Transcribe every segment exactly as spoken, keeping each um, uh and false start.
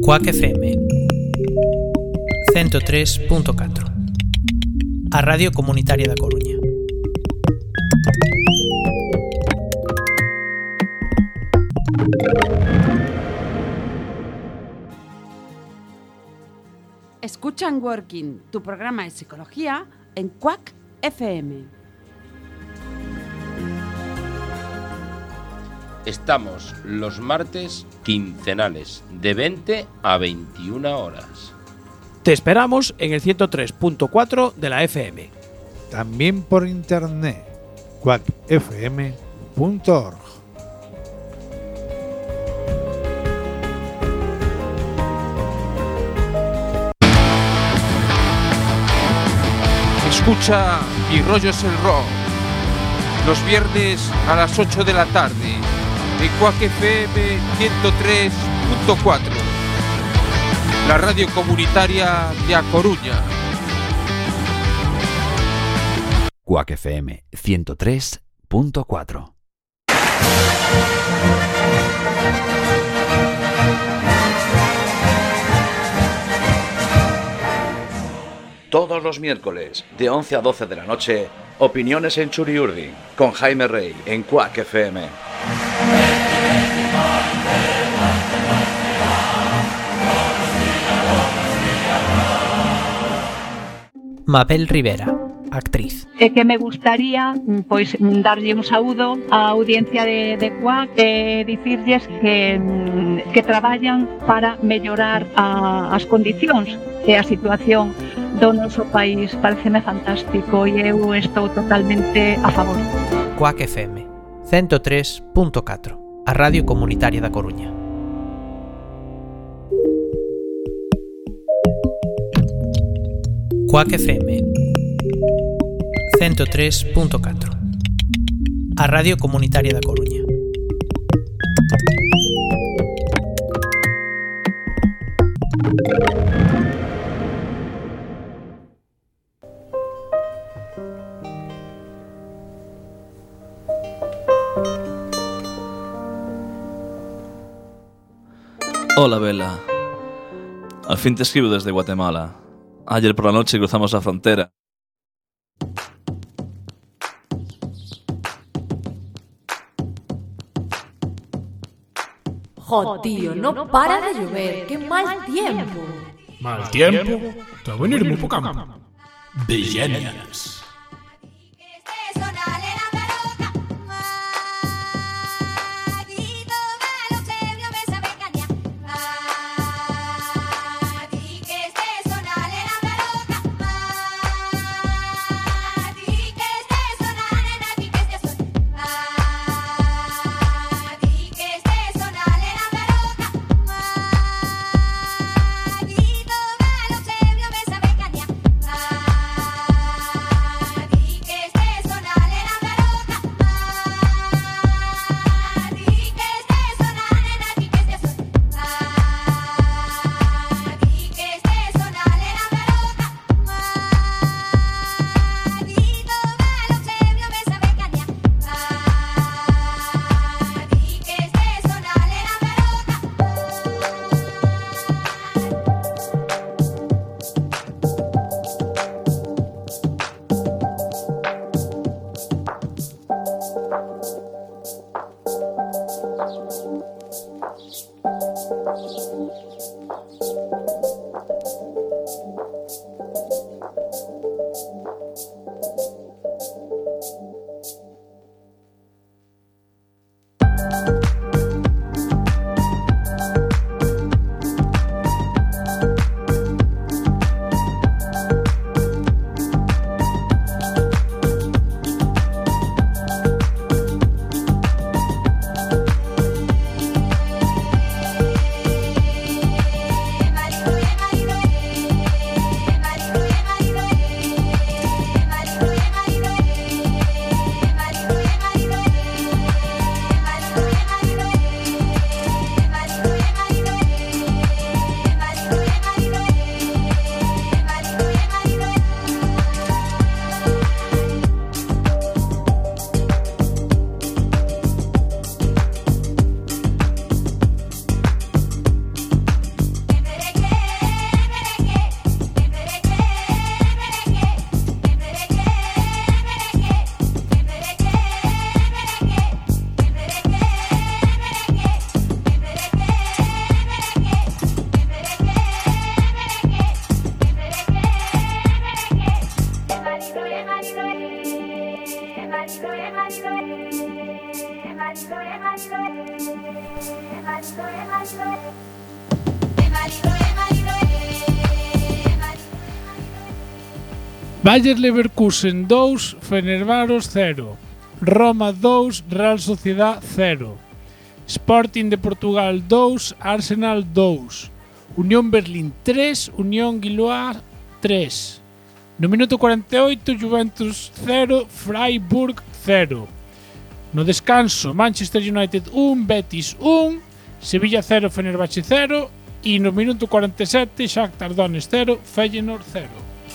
Cuac F M ciento tres punto catro, a Radio Comunitaria da Coruña. Escuchan Working, tu programa de psicología en Cuac F M. Estamos los martes quincenales de veinte a veintiuna horas. Te esperamos en el ciento tres punto cuatro de la F M. También por internet, cuac f m punto org. Escucha Mi rollo es el rock, los viernes a las ocho de la tarde, en Cuac F M ciento tres punto cuatro, la radio comunitaria de A Coruña. Cuac F M ciento tres punto cuatro. Todos los miércoles, de once a doce de la noche, Opiniones en Churiurdi, con Jaime Rey, en Cuac F M. Mabel Rivera, actriz. É que me gustaría pois darlle un saúdo á audiencia de, de Cuac e dicirlles que, que traballan para mellorar a, as condicións e a situación do noso país. Pareceme fantástico e eu estou totalmente a favor. Cuac F M ciento tres punto catro, a Radio Comunitaria da Coruña. Cuac F M ciento tres punto catro, a Radio Comunitaria da Coruña. Hola, Bella. Al fin te escribo desde Guatemala. Ayer por la noche cruzamos la frontera. Jo, tío, no para de llover. ¡Qué mal tiempo! ¿Mal tiempo? Te va a venir muy poca. Bellenias. Bayer Leverkusen dous, Fenerbahçe cero. Roma dous, Real Sociedad cero. Sporting de Portugal dous, Arsenal dous. Unión Berlín tres, Unión Gilois tres. No minuto cuarenta e oito, Juventus cero, Freiburg cero. No descanso, Manchester United un, Betis un, Sevilla cero, Fenerbahçe cero. E no minuto cuarenta e sete, Shakhtar Donetsk cero, Feyenoord cero.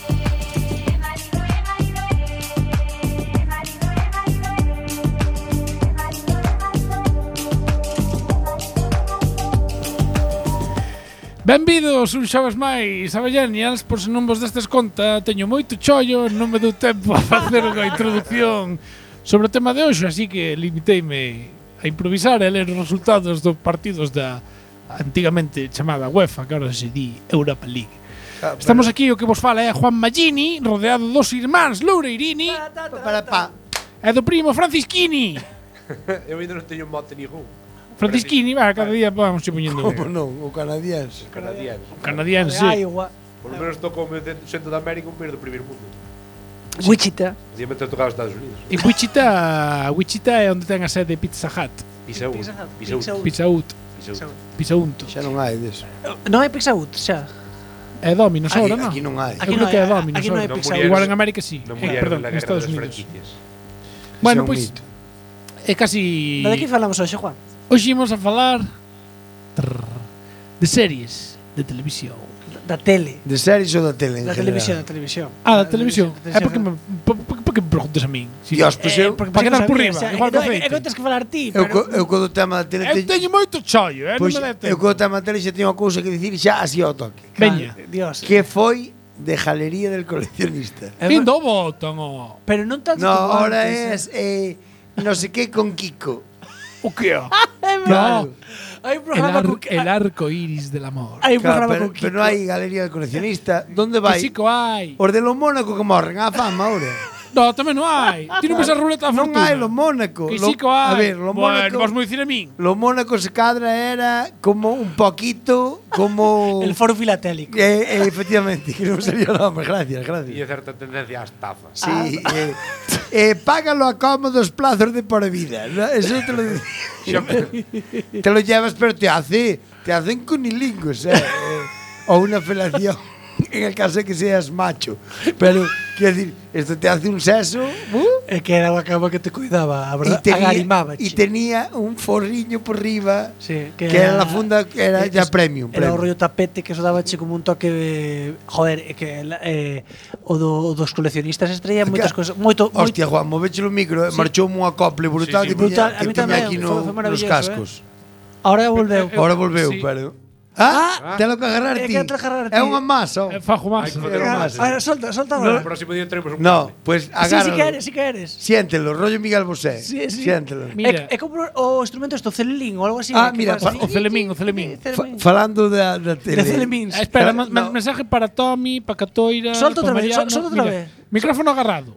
Benvidos un xoves máis a Bellenials. Por se non vos destes conta, teño moito chollo, non me dou tempo a facer unha introducción sobre o tema de hoxe, así que limiteime a improvisar e ler os resultados dos partidos da antigamente chamada UEFA, que agora se di Europa League. Ah, Estamos aquí, o que vos fala é Juan Magini, rodeado dos irmáns Loureirini e do primo Francisquini. Eu ainda non teño mote ningún. Francisquini, va, cada día vamos poñendo. Como non? O canadiense. O canadiense. O canadiense. Por lo menos tocou o centro de América un país do primeiro mundo. Wichita. Diamente tocado os Estados Unidos. E Wichita, Wichita é onde ten a sede Pizza Hut. Pizza Hut. Pizza Hut. Pizza Hut. Xa non hai deso. Non hai Pizza Hut, xa. É Domino's ahora, non? Aquí non hai. Eu creo que é Domino's. Aquí non hai Pizza Hut. Igual en América sí. Non Eh, perdón, en Estados Unidos. Bueno, Bueno, pois é casi. De que falamos hoxe, Juan? Hoxe imos a falar de series de televisión. Da tele. De series ou da tele en Da general? televisión, da televisión. Ah, da televisión. É porque me, por, por que me preguntas a min? Si, Dios, pois eu... Para quedar por riba, igual que o feito. É que tens que falar ti, Eu, pero... eu co do tema da tele... Eu teño moito chollo, eh? Pois, Non me dá eu tempo. co do tema da tele xa teño unha cousa que dicir xa así ao toque. Veña. Dios. Que foi de Galería del Coleccionista. Fin do botón, oh. Pero non tanto No, como ahora antes, es eh, no sé qué con Kiko. O que? No. Hai un El, programa ar, con el arco iris del amor. Hai un Claro, programa pero, con Kiko. pero non hai Galería del Coleccionista. Donde vai? Que sí que hai. Os de los Mónaco que morren a fama ahora. No, tamén non hai. Ti non ves a ruleta da Non fortuna. hai los Mónaco. Que Lo- sí que hai. A ver, los Bueno, Mónaco. vos me dicir a min. Los Mónaco se cadra era como un poquito como El foro filatélico. Eh, eh, efectivamente, que non salía o nome, gracias, gracias. E certa tendencia á estafa. Sí, eh, eh, págalo a cómodos plazos de por vida. ¿No? Eso te lo te lo llevas, pero te hace te hacen cunilingus, eh, eh, o una felación en el caso de que seas macho. Pero quiero decir, esto te hace un seso. Uh, É que era unha cama que te cuidaba, a verdad, y tenía, agarimaba. y tenía un forriño por arriba Sí, que, era la funda que era eh, ya es- premium. Era premium. o rollo tapete que eso daba che como un toque de, joder, é que eh, o, do, o dos coleccionistas estrella moitas cousas, moito, Hostia, Juan, moveche o micro, Sí. marchou un acople brutal Sí, sí, que brutal. tiña, A mí que tiña tamén, aquí foi- no, foi nos maravilloso, cascos. Ahora volveu. Ahora volveu, sí. pero Ah, Ah, te lo que agarrar é ti. que te agarrar É ti. unha masa. Eh, Fajo Hai máis. que facer Era un más. máis. Ahora, solta, solta No, agora. o próximo día traemos un No, pues Sí, si agárralo. queres, si queres. Siéntelo, rollo Miguel Bosé. Sí, sí. Siéntelo. Mira. É, é como o instrumento esto, celelín ou algo así. Ah, que mira, faz fa- así. O Celemín, o Celemín. Fa- falando da, da tele. De Celemíns. Ah, espera, Claro, ma- ma- no. mensaje para Tommy, para Catoira, Solta para outra vez, Mariano. sol- solta outra Mira, vez. Micrófono agarrado.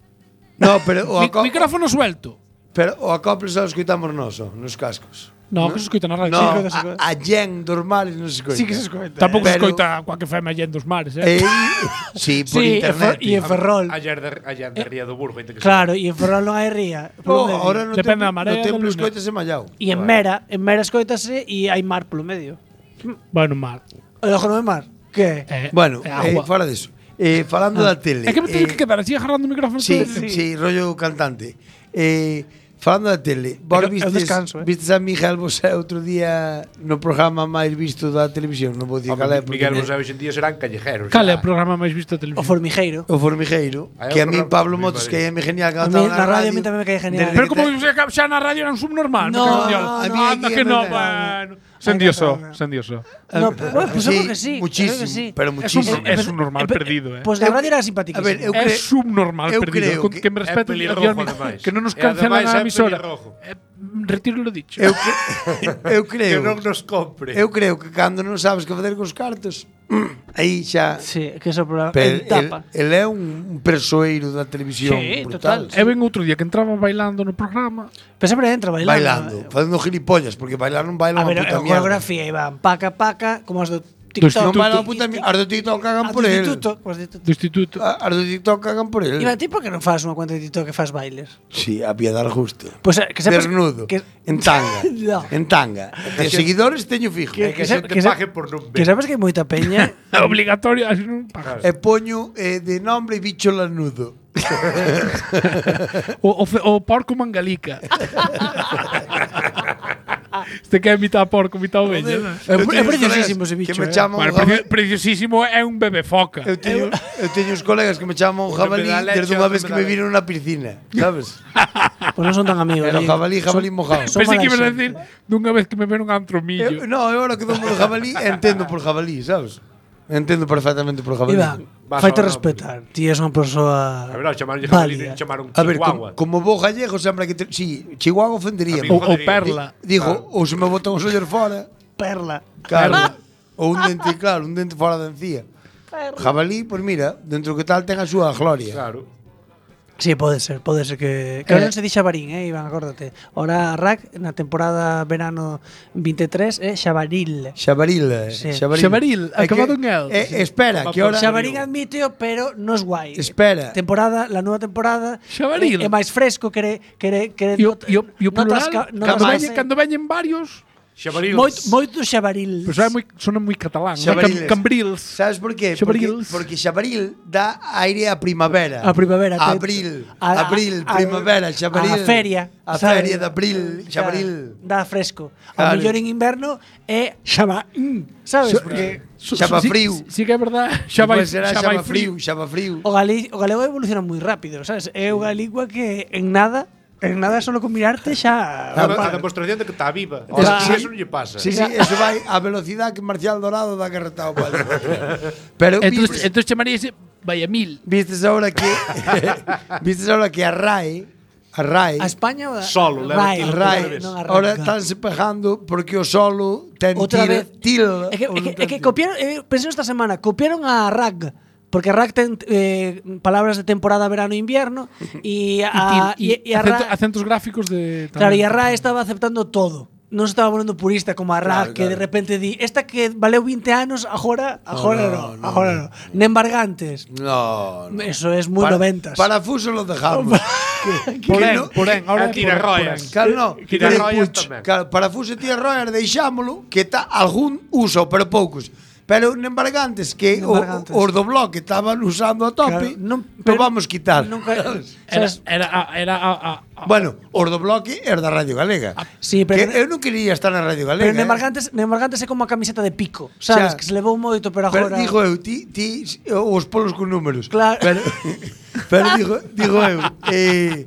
No, pero o, Mi- aco micrófono suelto. pero o acople só o escoitamos nós, ó, nos cascos. No, que se escoita na radio. No, Sí, a, a Jen dos mares non se escoita. Sí que se escoita. Tampouco se Pero- escoita coa que fai Mallén dos mares, eh. Eh, sí, por Sí, e internet. Fer- e en Ferrol. Ayer de, ayer de Ría do Burgo. Te que Claro, e en Ferrol non hai ría. Oh, polo medio. ahora no Depende templo, da marea no da templo luna. escoitase mallao. E en Mera, en Mera escoitase e hai mar polo medio. Bueno, mar. O ojo non é mar? Que? Eh, Bueno, é eh, agua. fora deso. Eh, falando da tele. É que me teño eh, que quedar así agarrando o micrófono Sí, todo el sí, rollo cantante. Eh, falando da tele, vos É o vistes, descanso, eh. vistes a Miguel Bosé outro día no programa máis visto da televisión, non vou dicir cal é, porque- Miguel Bosé hoxe en día serán callejeros. Cal é xa. o programa máis visto da O televisión? formigueiro. O Formigueiro, Aí que a é o mí programa Pablo máis Motos, que variado. é moi genial, que A mí cantaba na radio a mí tamén me cae genial. Pero como se xa na radio era un subnormal, No, no, no, a mí no, anda aquí que me no, da- bueno. Sendioso, sendioso. No, pero, bueno, pues Sí, seguro que sí. muchísimo, seguro que sí. pero Es un, muchísimo. es un normal Eh, eh, perdido, eh. Pues na radio era simpático. A ver, eu É cre- subnormal eu perdido. creo Con que que me é respeten, pelirrojo, Dios mío, ademais. que non nos E cancelan ademais a é emisora. pelirrojo. Eh, retiro lo dicho. Eu, cre eu creo Que non nos compre. Eu creo que cando non sabes que facer cos cartos, aí xa... Sí, que eso problema. Pero En tapa. el, el é un, un persoeiro da televisión Sí, brutal. total. E ven outro día que entraba bailando no programa. Pero sempre entra bailando. Bailando, facendo gilipollas, porque bailar non baila A unha ver, puta a mierda. coreografía iban paca paca, como as do Non TikTok. baila unha puta mierda. As do TikTok cagan por do el. instituto, as do instituto. Do instituto. A- As do TikTok cagan por el. Iván, ti por que non faz unha cuenta de TikTok que faz bailes? Sí, a piedar justo. Pues eh, que sepas Desnudo. que- En tanga. No. En tanga. De seguidores teño fijo. Que- que se- que se- Que sabes que hai moita peña. É obligatorio, así non pagas. E poño eh, de nombre bicho lanudo. o, o, fe- o porco mangalica. Este que é mitad porco, mitad oveña. ¿no? É, é preciosísimo ese bicho. Que me eh. chaman Bueno, un preci- jabalí. preciosísimo é un bebé foca. Eu teño, eu teño uns colegas que me chaman un jabalí me dá leche, desde unha outro vez me que dá me viron na piscina, sabes? Pues non son tan amigos. Era oye. jabalí, jabalí Son- mojado. son Pensei que ibas a malas decir dunha vez que me ven un antromillo. Eu, no, eu ahora que domo do jabalí entendo por jabalí, sabes? Entendo perfectamente por jabalí. Iván, Vas faite ahora, respetar. Ti és unha persoa A verdade, chamarlle jabalí, válida. chamaron A ver, chihuahua. como, como bo gallego sempre hai que ter, sí, Chihuahua ofendería. A mí me Ou, ou jodería. perla. Digo, ou se me botan os ollos fora, Perla. claro. Ou un dente, claro, un dente fora da encía. Jabalí, pois mira, dentro que tal ten a súa gloria. Claro. Sí, pode ser, pode ser que que Eh. non se di xabarín, eh, Iván, acórdate. Ora a R A C na temporada verano veintitrés é xabaril. Xabaril, Sí. xabaril. Xabaril, É que- acabado en el. Eh, espera, que ahora Xabarín admiteo, pero non é guai. Espera. Temporada, la nueva temporada Xabaril. é, é máis fresco, quere quere quere E o, e o, e o plural, notas ca- cando, notas veñen, máis- cando veñen varios, Xabarils. moito moito xabaril. pues é moi, sona moi catalán. ¿no? Xabariles. Cam, cambrils. Sabes por qué? Porque, Xabarils. porque xabaril dá aire a primavera. A primavera, te- Abril, a- abril, a- primavera, xabaril. a feria, A sabes? feria de abril, xabaril. Dá fresco. Claro. Ao mellor en inverno é xaba, mm, sabes? So- Porque So- Xaba sí- frío. Sí, sí que é verdad. Xa vai, Despois será xa vai xaba frío, xaba frío. o, gali, o galego evoluciona moi rápido, sabes? É unha lingua que en nada, en nada solo con mirarte xa A, a demostración de que está viva. Ah, Ora, sí. eso non lle pasa. Sí, sí, eso vai a velocidade que Marcial Dorado dá carretado para Pero Entonces, vistes, entonces chamaríase vai a mil. vistes ahora que vistes ahora que a RAE, a RAE, a España ou a Solo, leva Rai, tilde, a RAE, Rai, non a ahora Rai. estánse pegando porque o solo ten Outra til, vez. tilde. É que, ou é non que, ten é que tilde. copiaron, eh, pensei esta semana, copiaron a R A G, porque R A G ten eh, palabras de temporada verano e invierno e a, y, e, e a acento- R A acentos gráficos de Claro, tamén. e a R A estaba aceptando todo. Non se estaba volvendo purista como a R A G, Claro, que de claro. repente di, esta que valeu veinte anos, agora, agora no, no, no, agora no. Nembargantes. No, no. Eso es muy Para- noventas. Parafuso lo dejamos. que, que Porén, no- porén, ahora A tira roias. Claro, no. Tira Que- roias puch, tamén. Claro, parafuso e tira roias deixámolo que ta, algún uso, pero poucos. Pero nembargantes que o, Nembargantes. os do bloque estaban usando a tope, Claro, non- pero pero vamos quitar. Nunca, Era, sabes? era, a- era a, a, a, Bueno, os do bloque é da Radio Galega. Sí, Que pero eu non quería estar na Radio Galega. Pero eh. Nembargantes, Nembargantes é como a camiseta de pico, sabes? Xa. Que se levou moito, pero Pero agora digo eu, ti, ti os polos con números. Claro. Pero, pero digo, digo eu, eh,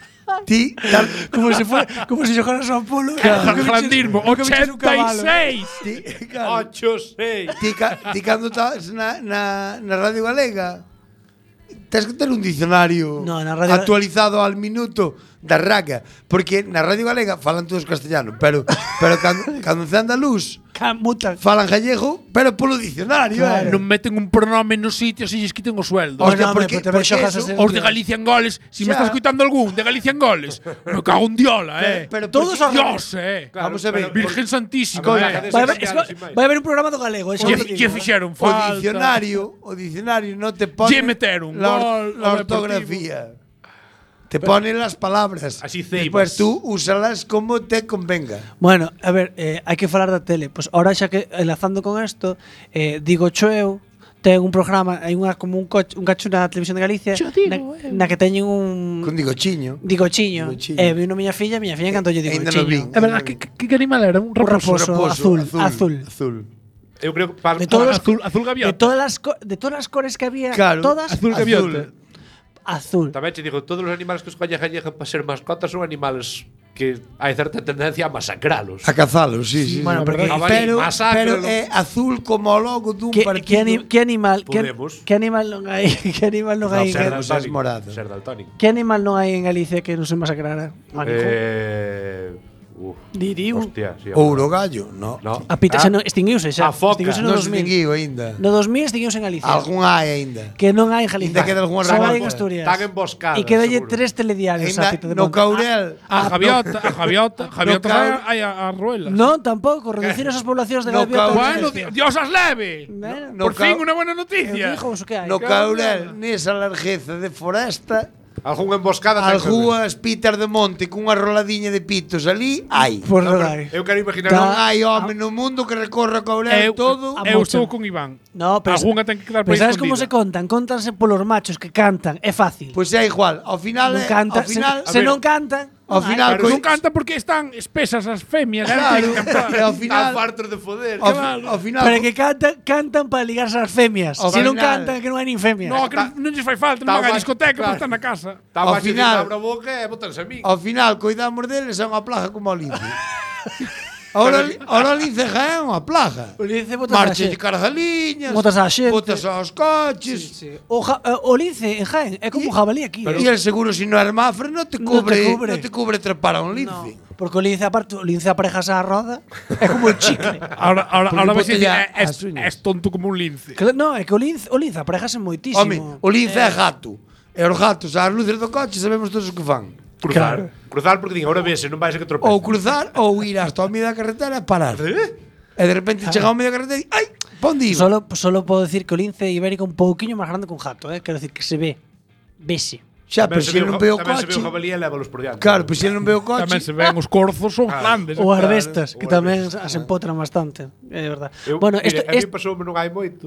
ti tal, como se fue, como se xogaras ao polo. Jarlandismo, como que biches un ochenta e cabalo. seis. ti, claro, Ocho, seis. ti, ca- ti cando estás na, na, na Radio Galega tens que ter un dicionario No, na Radio- actualizado al minuto da raca, porque na Radio Galega falan todos castellano, pero pero cando cando se anda luz Camuta. falan gallego, pero polo dicionario, Claro. eh. Non meten un pronome nos sitios e lles quiten o sueldo. Hostia, Hostia, porque, hombre, pero tamén porque xogas eso, ese- Os de Galicia en goles, si me Xa. estás escuitando algún de Galicia en goles, me cago en diola, eh. pero Todos porque- Dios, eh. Claro, Vamos a ver, pero- Virgen Santísima, Coño, eh. Vai haber, Castellanos, esco- sin máis. vai haber un programa do galego, eso Que, te digo, que eh. fixeron o falta. dicionario, o dicionario no te pone Lle meteron la, gol, la o ortografía. Te pone las palabras. Así Después ceibas. tú úsalas como te convenga. Bueno, a ver, eh, hai que falar da tele. Pois pues ahora xa que enlazando con isto, eh, digo cho eu, ten un programa, hai unha como un coche, un cacho na televisión de Galicia, Cho digo na, eu. na que teñen un Con digo chiño. digo chiño. Digochiño. E vino miña filla, miña filla encantó lle digo Ainda non chiño. vin. É verdad, que, que, que animal era? Un Un raposo. raposo, azul, azul. Azul. Eu creo que para, De todos los- azul, azul De gaviota. todas las co- de todas las cores que había, Claro, todas azul gaviota. azul. Tamén te digo, todos os animales que os coña gallega para ser mascotas son animales que hai certa tendencia a masacralos. A cazalos, sí, sí. Bueno, sí. porque- Jabalí, pero, masácralo. pero é azul como o logo dun Que, partido. que, ani- que animal, que, Podemos. que animal non hai, que animal non No, hai, ser en, daltónico. morado. Ser daltónico. que animal non hai en Galicia que non se masacrara? Manico. Eh, Uf, Diriu. Hostia, sí, Ouro gallo, no. No. A pita xa non extinguiuse xa. A foca. Extinguiuse no Non se dos mil. extinguiu aínda. No dos mil extinguiuse en Galicia. Algún hai aínda. Que non hai en Galicia. Ainda queda algunha Só rama. hai en Asturias. Están emboscadas, E quedalle seguro. tres telediarios Aínda a Pita de no Monte. Caurel. A Javiota, a Javiota, Javiota No, hai, Caur- hai a, a ruelas. Non, tampouco, reducir esas poblacións de No, gaviota. Bueno, di- Dios as leve. Bueno, No Por fin Cau- unha buena eu noticia. dixo o que hai. No Caurel, nesa largueza de foresta, Algún emboscada ten que haber. algúas pitas de monte cunha roladiña de pitos ali, hai. Por No, non pero hai. Eu quero imaginar Non non hai home no mundo que recorra o Caurel Eu, todo. eu mocha. estou con Iván. No, pero Algunha ten que quedar por Pero aí sabes como se escondida. contan? Contanse polos machos que cantan, é fácil. Pois é igual, ao final, Non é- canta, ao final, se, se non cantan, ao non hai. final, Pero coi- non canta porque están espesas as femias. claro, non cantan. e ao Están final, fartos de foder. ao, fi- ao final, Pero que cantan, cantan para ligarse ás femias. Ao Se non final- cantan, que non hai nin femias. No, que non, non lles fai falta, non Tá van á máis- discoteca, claro. porque están na casa. Está Ao máis final- abra a boca e botanse a mí. ao final, coidamos deles, é unha plaga como o lince. Ahora, ahora o lince já é unha plaga. O lince botas á Marcha de xente. cargaliñas, Botas á xente. botas aos coches. Sí, sí. O, ja, eh, o lince en Jaén é como un jabalí aquí. E eh. el seguro si no es mafre no te No te cubre, cubre. no te cubre trepar a un lince. No, porque o lince aparte, o lince aparejas á roda, é como un chicle. Ahora, ahora, Porque ahora vais a dicir, botella "Eh, as es, uñas". es tonto como un lince. Que, no, é que o lince, o lince aparejase moitísimo. Home, o lince é gato. E os gatos, as luces do coche, sabemos todos o que fan. Cruzar. Cruzar porque din, ahora vese, non vai ser que tropece. Ou cruzar ou ir hasta o medio da carretera e parar. E de repente chega ao medio da carretera e ai, pa onde iba? Solo, solo podo decir que o lince ibérico é un pouquiño máis grande que un gato, eh? Quero decir que se ve. Vese. Xa, pero se ele non ve o Tamén se ve coche. o jabalí e lévalos por diante. Claro, pois se ele non ve o coche. Tamén se ven os corzos, son Claro. grandes. Ou eh. arbestas, que o tamén arbestas, as empotran bastante. É verdad. Eu, Bueno, mire, isto, a mí isto, pasoume non hai moito.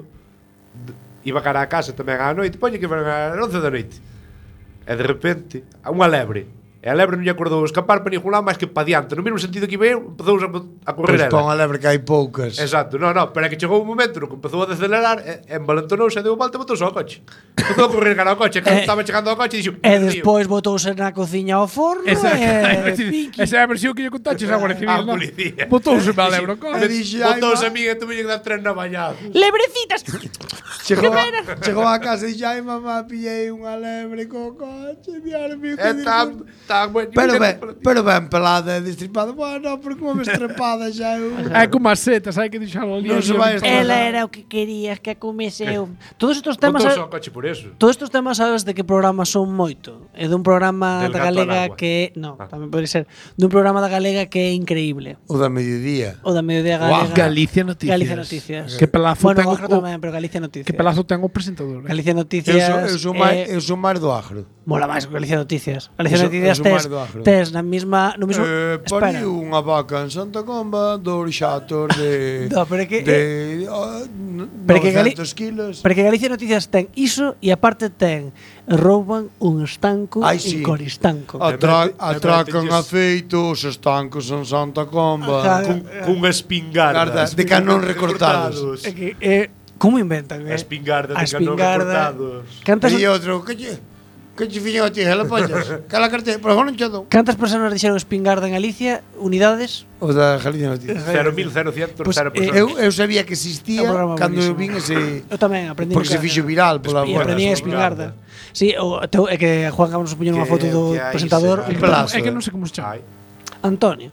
D- Iba cara a casa tamén á noite, poñe que van a once da noite. E de repente, a unha lebre. E a lebre non lle acordou escapar para ningún lado máis que pa diante. No mesmo sentido que iba eu, empezou a, a correr Pois ela. pon a lebre que hai poucas. Exacto, no, no, pero é que chegou un momento no que empezou a decelerar e, e embalantonouse e deu volta e botouse ao coche. Empezou a correr cara ao coche, e cando Eh, estaba chegando ao coche dixo, e despois botouse na cociña ao forno Esa, e esa, esa é a versión que lle contaches a Guardia Civil, a non? policía. Botouse a lebro. E dixo, ai, botouse a ma- mí e tuve que dar tres navallados. Lebrecitas. Chegou, a, chegou a casa e dixo, ai mamá, pillei unha lebre co coche, dios mío, É que tan, tan bueno. Pero ben, pero ben pelada e destripada. Bueno, porque unha estrepada xa eu. É como as setas, hai que deixalo ali. Non se vai estar- Ela era o que querías que comese eu. Todos estos temas Botouse sabes- ao coche por eso. Todos estos temas sabes de que programa son moito. É dun programa Del da gato al galega agua. que no, Ah. tamén pode ser dun programa da galega que é increíble. O da mediodía. O da mediodía Guau, galega. Galicia Noticias. Galicia Noticias. Que pelazo bueno, ten o o- Agro tamén, pero Galicia Noticias. Que pelazo ten o presentador. Eh? Galicia Eu Noticias. sou, eu sou máis, eh, eu sou máis do Agro. mola máis que Galicia Noticias. Galicia Eu sou- Noticias eu sou tes, máis do Agro. tes na mesma no mesmo Eh, espera. pariu unha vaca en Santa Comba, dous xatos de No, pero é que- de oh, pero que Gali- novecentos kilos. Porque Galicia Noticias ten iso e aparte ten rouban un estanco Ai, en sí. Coristanco. Atra E atracan mételles- afeitos, estancos en Santa Comba. Ajá. Cun, cunha espingarda. Garda, de canón recortados. É que é como inventan, eh? A espingarda A de canón espingarda. recortados. Cantas E outro, que che, que che fixen a ti, la pollas? Cala cartera, pero non che dou. Cantas personas dixeron espingarda en Galicia? Unidades? O da Galicia Noticias. cero mil cientos, Pues, cero eh, personas. Eu, eu sabía que É un existía programa cando eu buenísimo. vin ese... Eu tamén aprendí. Porque se fixo viral pola E buena. aprendí a espingarda. Sí, o, teu, é que Juan Gama nos puñou unha foto do Que hai presentador. será. Un pelazo. É que non sei como se chama. Ai. Antonio.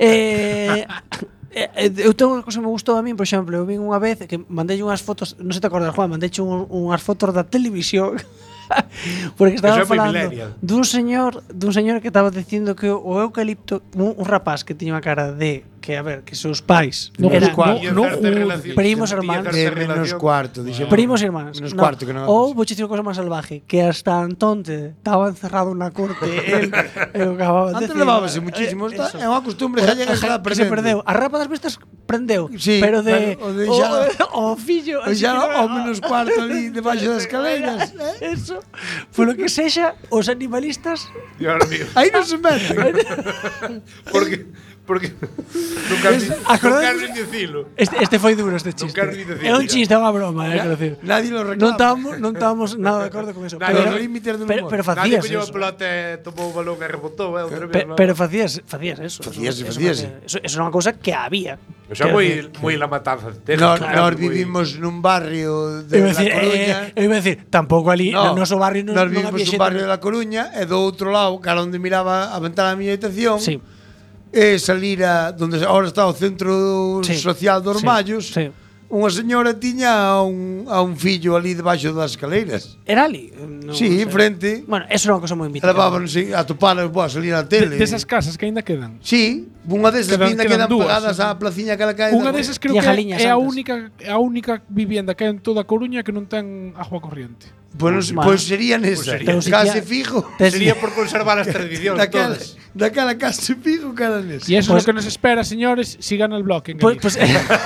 Eh, eh, eh, eu tengo unha cosa que me gustou a min, por exemplo, eu vin unha vez que mandei unhas fotos, non sei te acordas, Juan, mandei un, unhas fotos da televisión. Porque estaba Eso é moi falando millennial. dun señor, dun señor que estaba dicindo que o eucalipto, un, un rapaz que tiña unha cara de que a ver, que seus pais No, eran no, no, primos hermanos. De menos cuarto, dixemos. Primos irmáns. Menos No. cuarto que non. Ou vou dicir unha cosa máis salvaje, que hasta Antonte estaba encerrado na corte, el eu acababa de Antes decir, levábase eh, muchísimo, eh, está, eso. é unha costumbre gallega que está Que se presente. perdeu. A rapa das bestas prendeu, Sí, pero de pero o de xa- o, o fillo, O así xa que ao menos cuarto ali debaixo das escaleiras, eh? Eso, polo que sexa, os animalistas Dios mío. Aí non se meten. Porque porque nunca Es- nunca acordades- nin dicilo. Este, este foi duro este chiste. quero ni decir, É un mira. chiste, é unha broma, eh, quero decir. Nadie lo Non reclama. estamos, non estamos nada de acordo con eso. Nadie, pero, Los límites do pero, humor. pero Nadie facías colleu a eso. pelota e tomou o balón e rebotou, eh, outra vez. Pe- non? pero facías, facías eso. Facías, eso, facías. Eso, eso era unha cousa que había. O sea, Quero moi decir, moi la matanza de Texas. Nós, claro, nós moi- vivimos nun barrio de Eu iba a La decir, Coruña. eh, eu iba a decir, tampouco ali no, no noso barrio non, Nós non vivimos había nun xente. barrio de La Coruña e do outro lado, cara onde miraba a ventana da miña habitación, Sí. e salir a donde ahora está o centro Sí, social dos sí, Mallos. sí. Unha señora tiña a un, a un fillo ali debaixo das escaleiras. Era ali? No, Sí, sei. enfrente. Bueno, eso era unha cosa moi mítica. Levábanse a topalas, boa, salir na tele. De, desas casas que aínda quedan. Sí, unha desas que Quedan- ainda quedan quedan dúas, pegadas sí, sí. á placiña que la cae. Unha da- desas creo que é a única a única vivienda que hai en toda a Coruña que non ten agua corriente. Pois Bueno. pois serían Pois esa. sería. Case fijo. Sería por conservar as tradicións Daquela, todas. daquela case fijo que eran esas. Y eso es lo que nos espera, señores, si gana el bloque en Pues, pues,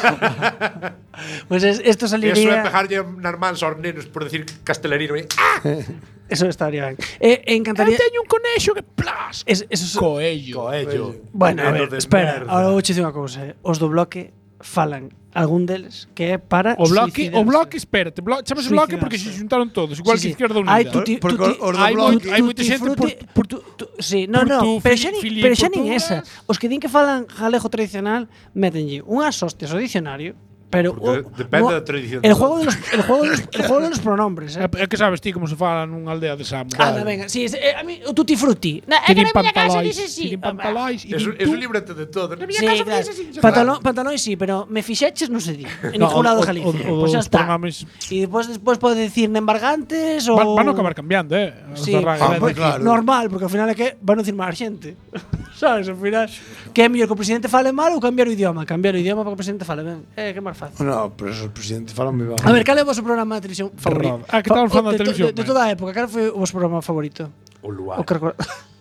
pues es- esto Eso é saliría. pegarlle nas mans aos nenos por decir castelarino. eh. Eso estaría ben. Eh, encantaría. teño un conexo que plas. Es, eso es- Coello. Coello. Bueno, a Neno ver, de espera, merda. ahora vou che dicir unha cousa. Eh. Os do bloque falan algún deles que é para O bloque, o suicidarse. bloque, espérate, blo chamase bloque porque se xuntaron todos, igual Sí, sí. que Izquierda Unida. Hai tuti, Porque tuti, os do hai bloque- moi- hai moita tutti xente por, frutti- tu- tu- sí, no, por no, tu pero fili- xa nin, fili- pero xa por nin tu- esa. Os que din que falan galego tradicional métenlle unhas hostias ao dicionario, pero Porque o- depende no- da tradición El de juego de los el juego de los, el juego de los pronombres, eh. É que sabes ti como se fala nunha aldea de Samo. Anda, venga, sí, es, eh, a mí o tutti frutti. Na, é que Tienen na miña casa pantalóis, dice sí. tienen pantalóis y Eso, din eso tú. líbrate de todo. Sí, claro. Pantalón, pantalón sí, pero me fixeches non se di. En No, ningún lado o- de Galicia. o- o Pues ya dos está. pronombres- Y después después pode decir nembargantes ou Van, van a acabar cambiando, eh. Os Sí, da Raga Ah, Eléctrica. pues claro. normal, porque ao final é que van a decir máis xente. Sabes, ao final que é mellor que o presidente fale mal ou cambiar o idioma, cambiar o idioma para que o presidente fale ben. É que é máis fácil. No, pero os presidentes falan moi bajo. A ver, cal é o vosso programa de televisión favorito? Ah, que estamos falando de, de to- televisión, De, de ben. toda a época, cal foi o vosso programa favorito? O luar. O que recor-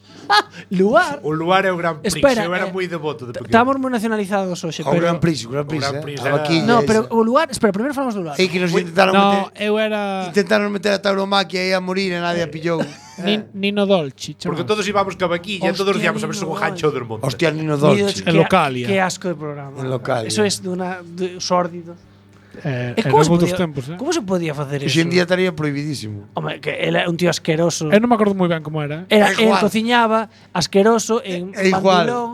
Luar. O luar é o Gran Prix. Espera, Eu era eh, moi devoto de pequeno. Estamos moi nacionalizados hoxe, O pero Gran Prix, o Gran Prix, O Gran eh. Prix A era- vaquilla No, esa. pero o lugar, espera, primeiro falamos do lugar. E que nos intentaron No, meter eu era intentaron meter a tauromaquia aí a morir e nadie a pillou. Nin- Nino Dolci, Porque chamase. todos íbamos ca vaquilla, Hostia, todos dicíamos a ver se Nino un gancho del monte. Hostia, Nino Nido, Dolce. En que- Localia. Que asco de programa. En Localia. Eso es de una de sórdido. Eh, E en como se outros podía, tempos, eh. como se podía facer eso? Hoxe en día estaría prohibidísimo. Hombre, que él é un tío asqueroso. Eu non me acordo moi ben como era. eh. Era, É él igual. cociñaba asqueroso en É igual. bandilón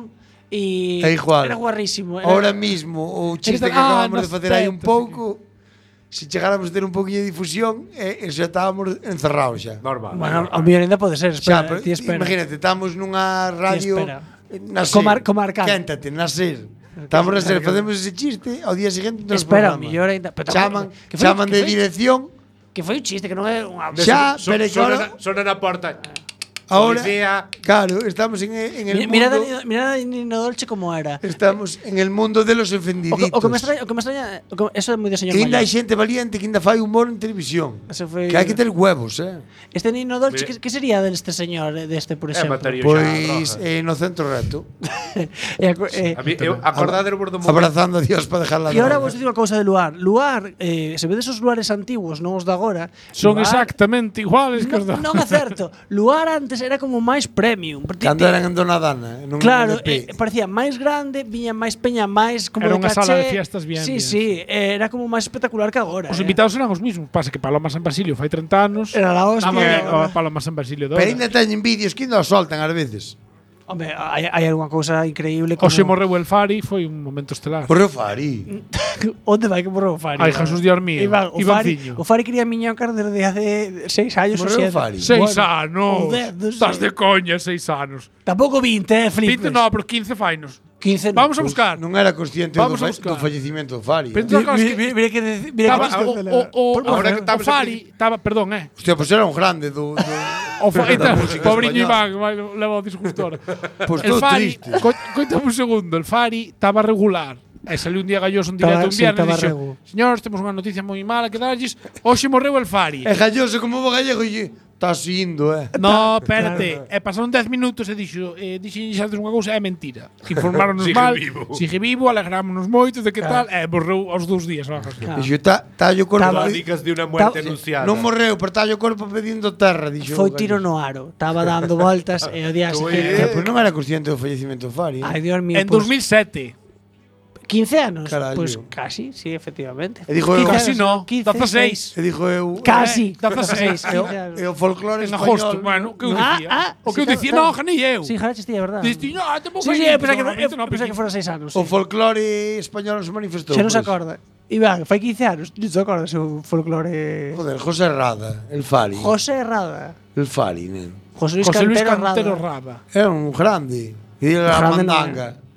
e É igual. era guarrísimo. Era, Ahora mismo o chiste que Ah, acabamos no de facer aí un aspecto, pouco, se chegáramos a ter un pouquinho de difusión, eh, xa estábamos encerrados xa. Normal. Bueno, ao mellor ainda pode ser, espera, Xa, pero ti espera. imagínate, estamos nunha radio espera. na SER, Comar- comarcal. Quéntate, na SER. Estamos na SER, facemos ese chiste, ao día seguinte nos Espera, ao programa. mellor ainda, pero chaman, tampouco- que foi- chaman que de foi- dirección, Que foi un chiste, que non é unha xa, So- pero sona, claro, na, sona na porta. ahora, Policía. claro, estamos en, en el Mira, mundo, mira, mira a Nino Dolce como era. estamos en el mundo de los O que, ofendiditos. o que me extraña, o que me extraña, o que, eso é moi de señor Que ainda hai maior. xente valiente que ainda fai humor en televisión. Eso foi Que hai que ter huevos, eh. Este Nino Dolce, Mire. que, que sería deste señor, eh, deste, por É exemplo? mataría Pois xa, eh, no centro reto, E aco- eh, A mí, eu, acordade o bordo momento. abrazando a Dios para dejarla. E agora vos digo unha cousa de Luar. Luar, eh, se vedes os luares antiguos, non os de agora, Son Luar- exactamente iguales que os Non, da. non é certo. Luar antes era como máis premium. porque Cando ti- eran en Donadana, non Claro, en eh, M P. parecía máis grande, viña máis peña, máis como Era de unha caché. sala de fiestas bien, Sí, bien. sí, eh, era como máis espectacular que agora. Os eh. invitados eran os mismos. Pasa que Paloma San Basilio fai treinta anos. Era la hostia. Que o Paloma San Basilio de Pero ahora. ainda teñen vídeos que ainda os soltan ás veces. Hombre, hai, hai algunha cousa increíble como... Oxe morreu el Fari, foi un momento estelar. Morreu Fari. Onde vai que morreu o Fari? Ai, Jesús Dios mío. Iván, o Fari, Ivanciño. o Fari quería miñocar desde hace seis años ou Morreu sete. Fari. Seis Bueno, anos. joder, non sei. Estás de coña, seis anos. Tampouco vinte, eh, flipes. vinte no, pero quince fainos. quince Vamos a buscar. Non era consciente do, Vamos a fa buscar. do fallecimento do Fari. Pero eh. entón, Mira, mira, mira que de- mira Taba, que o, o, o, Ahora que o estamos Fari, taba, perdón, eh. Hostia, pois era un grande do... do O fa, da eta, música pobriño española. Iván, vai, leva o disgustor. Pois el todo Fari, triste. co, coitame un segundo, el Fari estaba regular. E saliu un día galloso en Taba- directo un sí, viernes taba e dixo: regu. "Señores, temos unha noticia moi mala que darlles. Hoxe morreu el Fari." É galloso como bo gallego e estás indo, eh. No, espérate. E pasaron dez minutos e dixo, eh, dixenlle antes unha cousa, é mentira. Informáronos Sigue mal, vivo. sigue vivo, alegrámonos moito de que Claro. tal, e morreu aos dous días. Claro. Claro. Dixo, tá, tá o corpo... Taba- Crónicas de una muerte Ta- anunciada. Non morreu, pero tá o corpo pedindo terra, dixo. Foi o tiro galloso. no aro. Estaba dando voltas e o día Tú, seguinte... Eh, pois non era consciente do fallecimento do Fari. Ai, Eh. Dios mío, En pues, dos mil sete. quince anos. Carallo. Pues casi, sí, efectivamente. E dijo eu, quince Casi anos, no, quince, dezaseis. e dixo eu, Casi. Eh, dezaseis. e o, quince anos. e o folclore En español. agosto, bueno, o que eu Ah, dicía. ah, o que sí, eu dicía, claro, non, claro. ganei eu. Sí, Jaraches, sí, é verdad. Diste, no, te Sí, sí, eu pensaba que, eu pensaba que fora seis anos. O Sí. folclore español se manifestou. Xa non se pois. acorda. Iván, fai quince anos. Non se acorda o folclore... Joder, José Rada, el Fari. José Herrada. El Fari, nen. José Luis José Luis Cantero, Cantero Rada. Rada. Era un grande. E era a Grande non mandanga.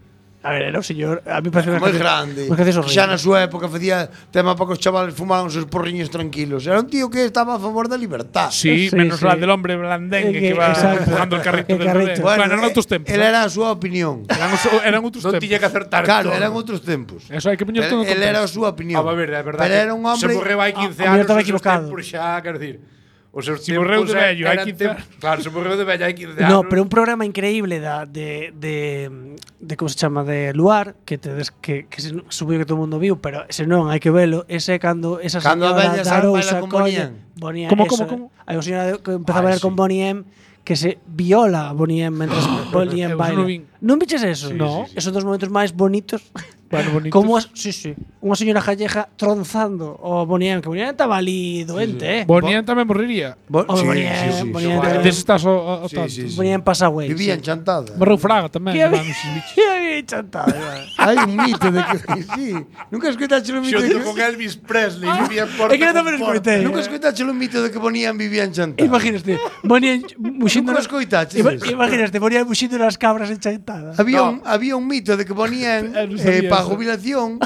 A ver, era un señor, a mí parece moi grande. gracioso. Xa na súa época facía tema para que os chavales fumaban os seus porriños tranquilos. Era un tío que estaba a favor da libertad. Sí, sí menos sí. la del hombre blandengue que, que va exacto. empujando el carrito el del carrito. Bueno, bueno, eran outros tempos. Él era a súa opinión. Eran, eran outros non tempos. tiña que acertar Claro, todo. eran outros tempos. Eso hai que poñer todo. Él era a súa opinión. Ah, a ver, é verdade. Pero era un hombre. Se morreu hai quince ah, anos, estaba os seus equivocado. tempos xa, quero dicir. O seus se morreu de vello, hai quince anos. Claro, se morreu de vello, hai quince anos. No, pero un programa increíble da, de, de, de como se chama, de Luar, que tedes que, que se, subiu que todo o mundo viu, pero ese non, hai que velo, ese cando esa cando señora da Rosa con Bonnie M. Bonnie como, como, como? Hai unha señora que empeza a bailar con Bonnie M, que se viola a Bonnie M mentras Bonnie M baila. Non viches eso? Sí, no. Sí, sí, sí. Esos dos momentos máis bonitos. Bueno, bonitos. Como as, sí, sí. Unha señora gallega tronzando o Bonnie M, que Bonnie M estaba ali doente, sí, sí. eh. Bonnie M tamén morrería. Bo sí, Bonnie M, sí, sí, Bonnie M. Sí, Des estás o, o sí, tanto. Sí, sí. Bonnie M pasa güey. Vivía sí. enchantada. Morreu Fraga tamén. Que había enchantada. Hai un mito de que sí. Nunca escoitaste o mito de que con Elvis Presley ah, vivía en Porto. É que non tamén escoitei. Nunca escoitaste o mito de que Bonnie M vivía enchantada. Imagínate, Bonnie M muxindo. Nunca escoitaste. Imagínate, Bonnie M muxindo nas cabras enchantadas. Había un había un mito de que Bonnie M eh, para jubilación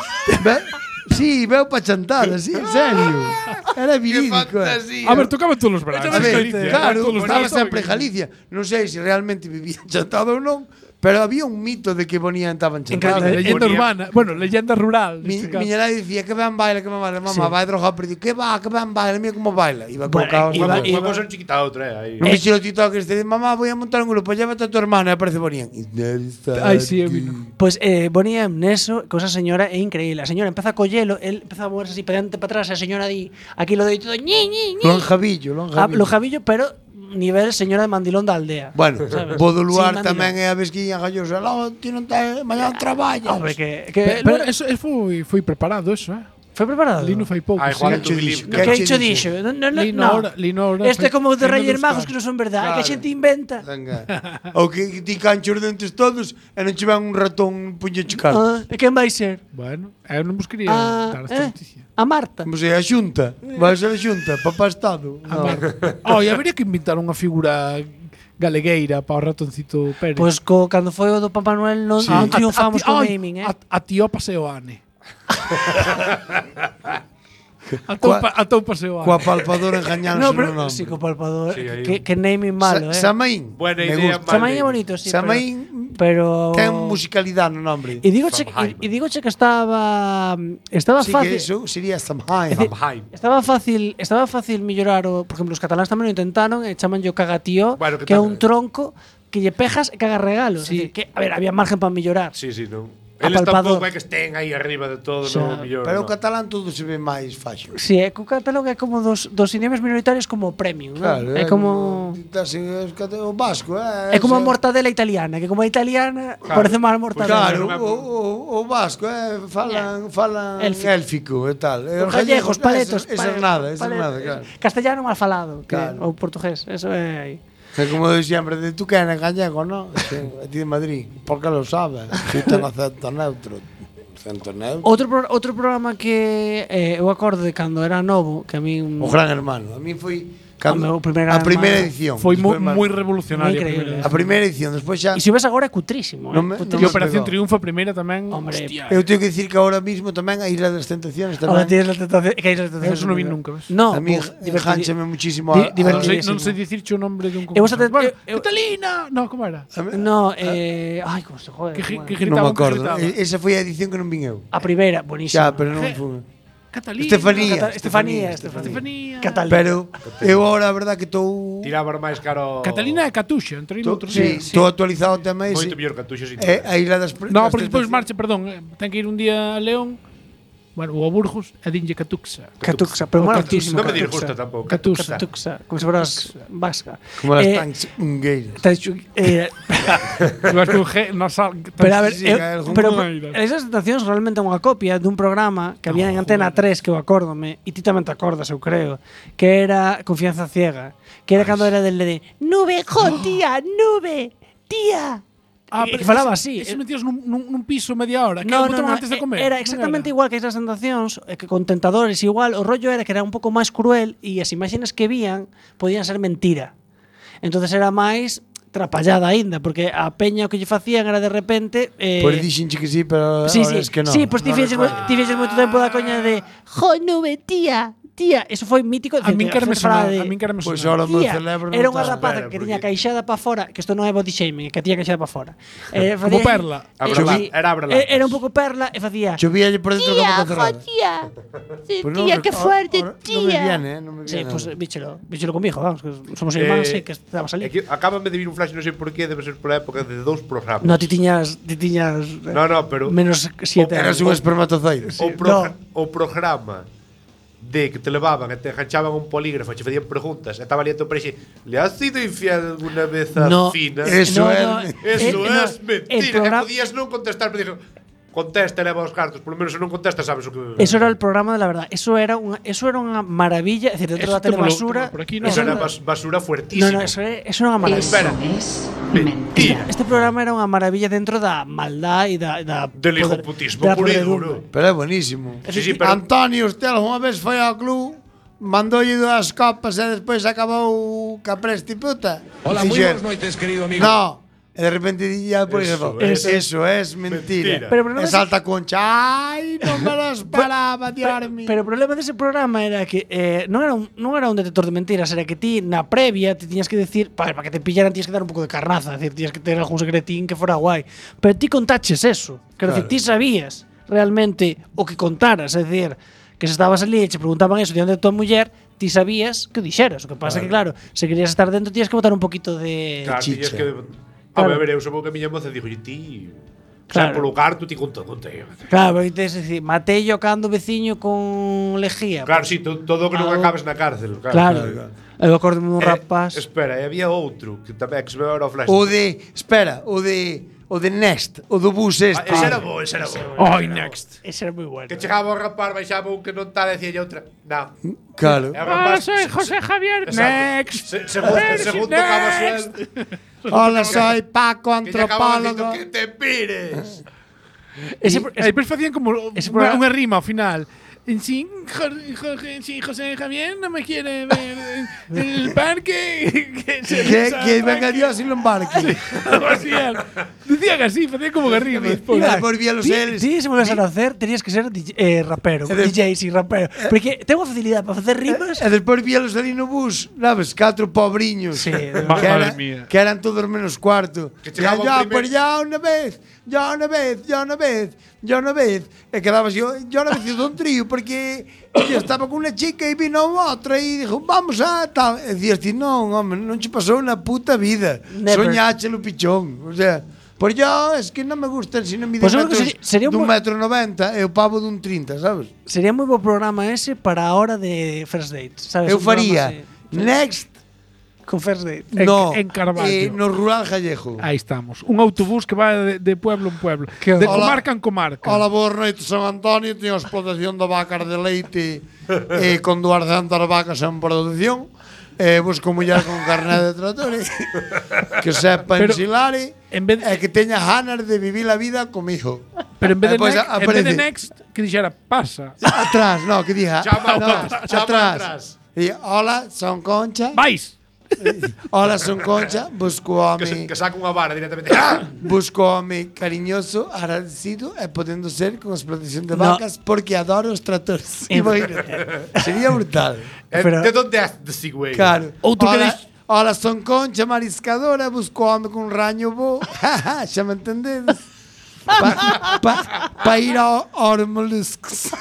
sí, veo pa chantada, sí, en serio. Era verídico. A ver, tocaba todos os veranos. A ver, claro, estaba sempre en Galicia. Non sei se realmente vivía chantado ou non, pero había un mito de que Bonnie M estaba enchantada. Leyenda urbana, bueno, leyenda rural. Mi, miña nai dicía que ben baila, que ben baila, mamá, sí. vai drogar, pero digo, que va, que ben baila, mira como baila. Iba con bueno, caos. Iba, iba, iba con chiquita a outra, eh. Aí. Non viste o TikTok este de mamá, voy a montar un grupo, llévate a tu hermana, e aparece Bonnie M. Ai, sí, vino. Pues eh, Bonnie M neso, con esa señora é increíble. A señora empeza a collelo, él empeza a moverse así para diante para atrás, e a señora di, aquí lo doy todo, ñi, ñi, ñi. Lonjavillo, lonjavillo. Lo javillo, pero nivel señora de mandilón da aldea. Bueno, Bodo Luar tamén é a vesquiña gallosa. Logo, ti non te, mañá traballa. Hombre, que, que pero, pero eso, eso foi, foi preparado, eso, eh? Foi preparado? Lino fai pouco. Ah, igual sí. Que que hecho dixo? No, no, no. Lino ora, Lino ora. Este é como de Reyes Magos que non son verdade, claro. Que a xente inventa. Ou que ti cancho os dentes todos e non che van un ratón puño chocar. Ah, e quen vai ser? Bueno, eu non vos quería ah, dar esta eh? noticia. A Marta. Como se a Xunta. Vai ser a Xunta, papá Estado. A Marta. Oh, e habería que inventar unha figura galegueira para o ratoncito Pérez. Pois pues co cando foi o do Papá Noel non, sí. non triunfamos co naming, eh? A, a tío paseo Ane. A tou paseo Ane. Coa palpadora engañándose no, pero, no nome. Sí, co palpador. Sí, que, que naming malo, Sa eh? Samaín. Buena idea. Samaín é bonito, sí. Samaín pero ten musicalidade no nombre. E digoche, e, e digoche que estaba estaba sí, fácil. Que eso sería Samhain. Estaba fácil, estaba fácil mellorar o, por exemplo, os cataláns tamén o intentaron e chamanllo cagatío, bueno, que é un tronco que lle pejas e caga regalos, sí. Es decir, que a ver, había margen para mellorar. Sí, sí, non. Eles tampouco é que estén aí arriba de todo, o sea, no millor. Pero no. o catalán todo se ve máis faxo. Si, sí, é que o catalán é como dos, dos idiomas minoritarios como premium, claro, ¿no? É como o vasco, é. É como a mortadela italiana, que como a italiana claro. Parece máis mortadela. Claro, o, o, o vasco, eh, falan, yeah. falan élfico. élfico e tal. Os gallegos, paletos, eso, eso é nada, eso é nada, claro. Castellano mal falado, claro. Que, ou portugués, eso é aí. É como de sempre, de tú que eres gallego, non? A ti de Madrid, porque lo sabes. Si ten acento neutro. Acento neutro. Outro, pro, outro programa que eh, eu acordo de cando era novo, que a mí... O Gran Hermano. A mí foi... Cando, a, primeira a primeira edición. Foi moi, moi revolucionaria. Increíble. A primeira edición, despois xa... E se ves agora é cutrísimo. Non me, eh? E Operación Triunfo a primeira tamén. Hombre, hostia. Eu tengo que dicir que agora mismo tamén a Isla das Tentaciones tamén. Ahora tienes la tentación, que Isla das Tentaciones. Eso non vi nunca, ves? No, a mí enganchame muchísimo a, di, non sei, non sei dicirche o nombre dun concurso. Bueno, Catalina, no, como era? No, eh, ai, como se jode. Que, que gritaba, non me acordo. Esa foi a edición que non vin eu. A primeira, buenísima. Xa, pero non foi. Catalina, Estefanía, Cata Estefanía, Estefanía, Catalina. Pero eu agora a verdade que estou tiraba máis caro. Catalina e Catuxa, entre outros. Sí, estou actualizado o tema ese. Moito mellor Catuxa, si. É a Isla das No, porque despois marcha, perdón, ten que ir un día a León. Bueno, ou a Burgos e dinlle Catuxa. Catuxa, pero mola muchísimo. Non me disgusta tampouco. Catuxa. Catuxa, como se foras vasca. Como as tanks ungueiras. Eh, vas con G nasal. Pero a ver, pero esas tentacións realmente é unha copia dun programa que había en Antena tres que eu acórdome, e ti tamén te acordas, eu creo, que era Confianza Ciega, que era cando era del de nube, jon, tía, nube, tía. Ah, pero falaba así. Eso metías nun, nun, nun piso media hora, que no, no, no, no, antes de comer. Era exactamente era? igual que esas tentacións, que con tentadores igual, o rollo era que era un pouco máis cruel e as imaxes que vían podían ser mentira. Entonces era máis trapallada aínda, porque a peña o que lle facían era de repente eh, Pois dixenche que sí, pero sí, ahora sí, es que non. sí, pois ti Non fixes recuerdo. ti fixes moito tempo da coña de jo, nube, tía, tía, eso foi mítico. A min quero me sonar, a min quero me Pois sonar. ahora meu Tía, cerebro non era unha está rapaza espera, que porque- tiña caixada para fora, que isto non é body shaming, que tiña caixada para fora. Eh, Como facía- Perla. eh, Abrelatas, sí, era abrelatas. eh, Era un pouco Perla e facía Chovíalle por dentro como Tía, cacerrada. jo, tía. Sí, Pues no, tía, no, qué ahora- fuerte, ahora tía. no me viene, eh, no me Sí, viene pues nada. bíchelo, bíchelo conmigo, vamos, que somos irmáns, Eh, sí, que estaba a salir. É que acábame de vir un flash, non sei por qué, debe ser por a época de dous programas. No, ti tiñas, ti tiñas eh, No, no, pero menos siete Eras anos. un espermatozoide. O, pro, o programa de que te levaban e te enganchaban un polígrafo e che facían preguntas e estaba ali a tu parexe, ¿le has sido infiel alguna vez a No, Fina? eso no, é no, Eso eh, no, es mentira. el programa- E podías non contestar, pero dixo, contesta e leva os cartos, por lo menos se non contestas sabes o que... Eso era el programa de la verdad. Eso era unha, eso era unha maravilla, é dicir, dentro Eso da telebasura. témolo- témolo por aquí, no. Eso era era- bas, basura No, fuertísima. no, eso, é, eso era unha maravilla. Espera. Mentira. Este programa era unha maravilla dentro da maldad e da, da Del poder- hijoputismo da puro e podredumbre. duro. Pero é buenísimo. Sí, sí, pero- Antonio, usted algunha vez foi ao club, mandoulle dúas copas e despois acabou ca presti puta. Hola, moi Dixer, boas noites, querido amigo. No. E de repente dilla por Eso eso, es. eso es mentira. Mentira. Pero o problema E es- salta Concha, ai, non me lo esperaba, Diormi. Pero o problema dese programa era que eh, non era un non era un detector de mentiras, era que ti na previa te tiñas que decir, para, para que te pillaran tienes que dar un pouco de carnaza, es decir, tienes que tener algún secretín que fora guai. Pero ti contaches eso, quero Claro. decir, ti sabías realmente o que contaras, es decir, que se estabas ali e che preguntaban eso diante de tua muller, ti sabías que o dixeras. O que pasa é que claro, se querías estar dentro tienes que botar un poquito de Claro, chicha. tiñas que... A Claro. ver, eu supongo que a miña moza dixo, ti... Claro. Claro. Polo carto, ti conta, conta. Claro, pero tens que decir, matei yo cando veciño con lejía. Claro, sí, to- todo o que non Ah, acabes na cárcel. Claro, Claro. claro. Eu acordo un Eh, rapaz. Espera, e había outro que tamén que se me agora o flash. O de, espera, o de o de Next, o do bus Ah, este. ese era bo, ese era bo. Ai, next. Ese era moi bueno. Que chegaba o rapaz, baixaba un que non tal, decía outra. Non. Claro. E o Hola, rapaz- soy José Javier. Exacto. Next. Se, segundo, Next. segundo acaba Next. sueldo. Hola, soy Paco, Que lle acaba dicindo antropólogo. que te pires. Ese, E despois facían como ese unha, programa- unha rima ao final. Sí, Jorge, Jorge, sí, José Javier no me quiere ver en el parque. Que, se Que, les que venga arranque. Dios y lo embarque. Algo así era. Decían así, facían como que rima. Y después vi a los Ti, L's. ti, se volves a nacer, tenías que ser D J, eh, rapero, E de- D J, sí, rapero. Porque tengo facilidad para facer rimas. E despois víalos ali no bus, sabes, catro pobriños. Sí, que, madre era, mía. que eran todos menos cuarto. Que Ya, chegaba o ya, primer- pues ya una vez, ya una vez, ya una vez, ya una vez. E quedabas yo, yo una vez hizo un trío porque yo estaba con una chica e vino outra e dijo, vamos a tal. E dicías ti, non, home, non che pasou na puta vida. Never. Soñáchelo pichón. O sea, por yo es que non me gustan si non miden Pues eu creo que metros sería- sería un dun bo- metro noventa e o pavo dun trinta, sabes? Sería moi bo programa ese para a hora de first dates, sabes? Eu Un programa faría así, Next con first date. En- no, en Carballo. eh, no rural gallego. Aí estamos. Un autobús que va de, de pueblo en pueblo. Que de hola. comarca en comarca. Hola, boas noites, San Antonio. Teño a explotación de vacas de leite eh, con duascentas vacas en produción. Eh, busco muller con carné de tractores que sepa Pero, ensilar e En vez de, que teña ganas de vivir la vida comigo. pero en vez de, Eh, pues next, en vez de aparece- next, que dixera pasa. Atrás, no, que diga Chama no, atrás, chama atrás. E, hola, son Concha. Vais. Hola, son Concha. Busco Que, se, home, que saca unha vara directamente. ¡Ah! busco home cariñoso, agradecido e podendo ser con explotación de No. vacas porque adoro os tractores. Eh, Imagínate. Sería brutal. Eh, Pero- de onde has de si, güey? Claro. Outro que Hola, dis- hola, son Concha mariscadora, busco home con raño bo. Xa me entendedes? Pa, pa, pa ir ao, aos moluscos.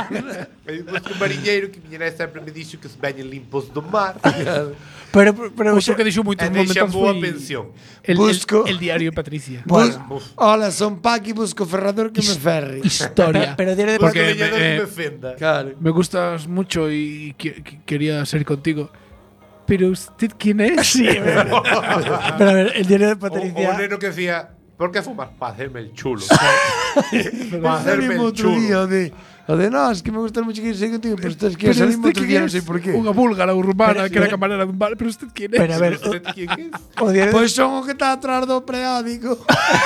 Eu busco un mariñeiro que miña nai sempre me dixo que se veñen limpos do mar. Pero, pero Outro que dixo moitos E deixan momentos boa foi pensión. el, Busco- el, el diario de Patricia. Bus- Uf. Hola, son Paqui, busco ferrador que me ferre. Historia. pero diario de Porque Porque leñador me- que eh, me fenda. Claro. Me gustas mucho y que- que- quería ser contigo. Pero usted quién es? Sí, pero, pero a ver, el diario de O, Patricia. o neno que decía, ¿por qué fumas? Para hacerme el chulo. Para Para hacerme hacerme el outro chulo. día de O de, no, es que me gusta mucho que ir contigo, pero usted es que salimos otro día, non sei por qué. Unha búlgara ou rumana que era camarera dun bar, pero usted quién é? Pero a ver, ¿Usted quién es? Pois pues son o que está atrás do periódico.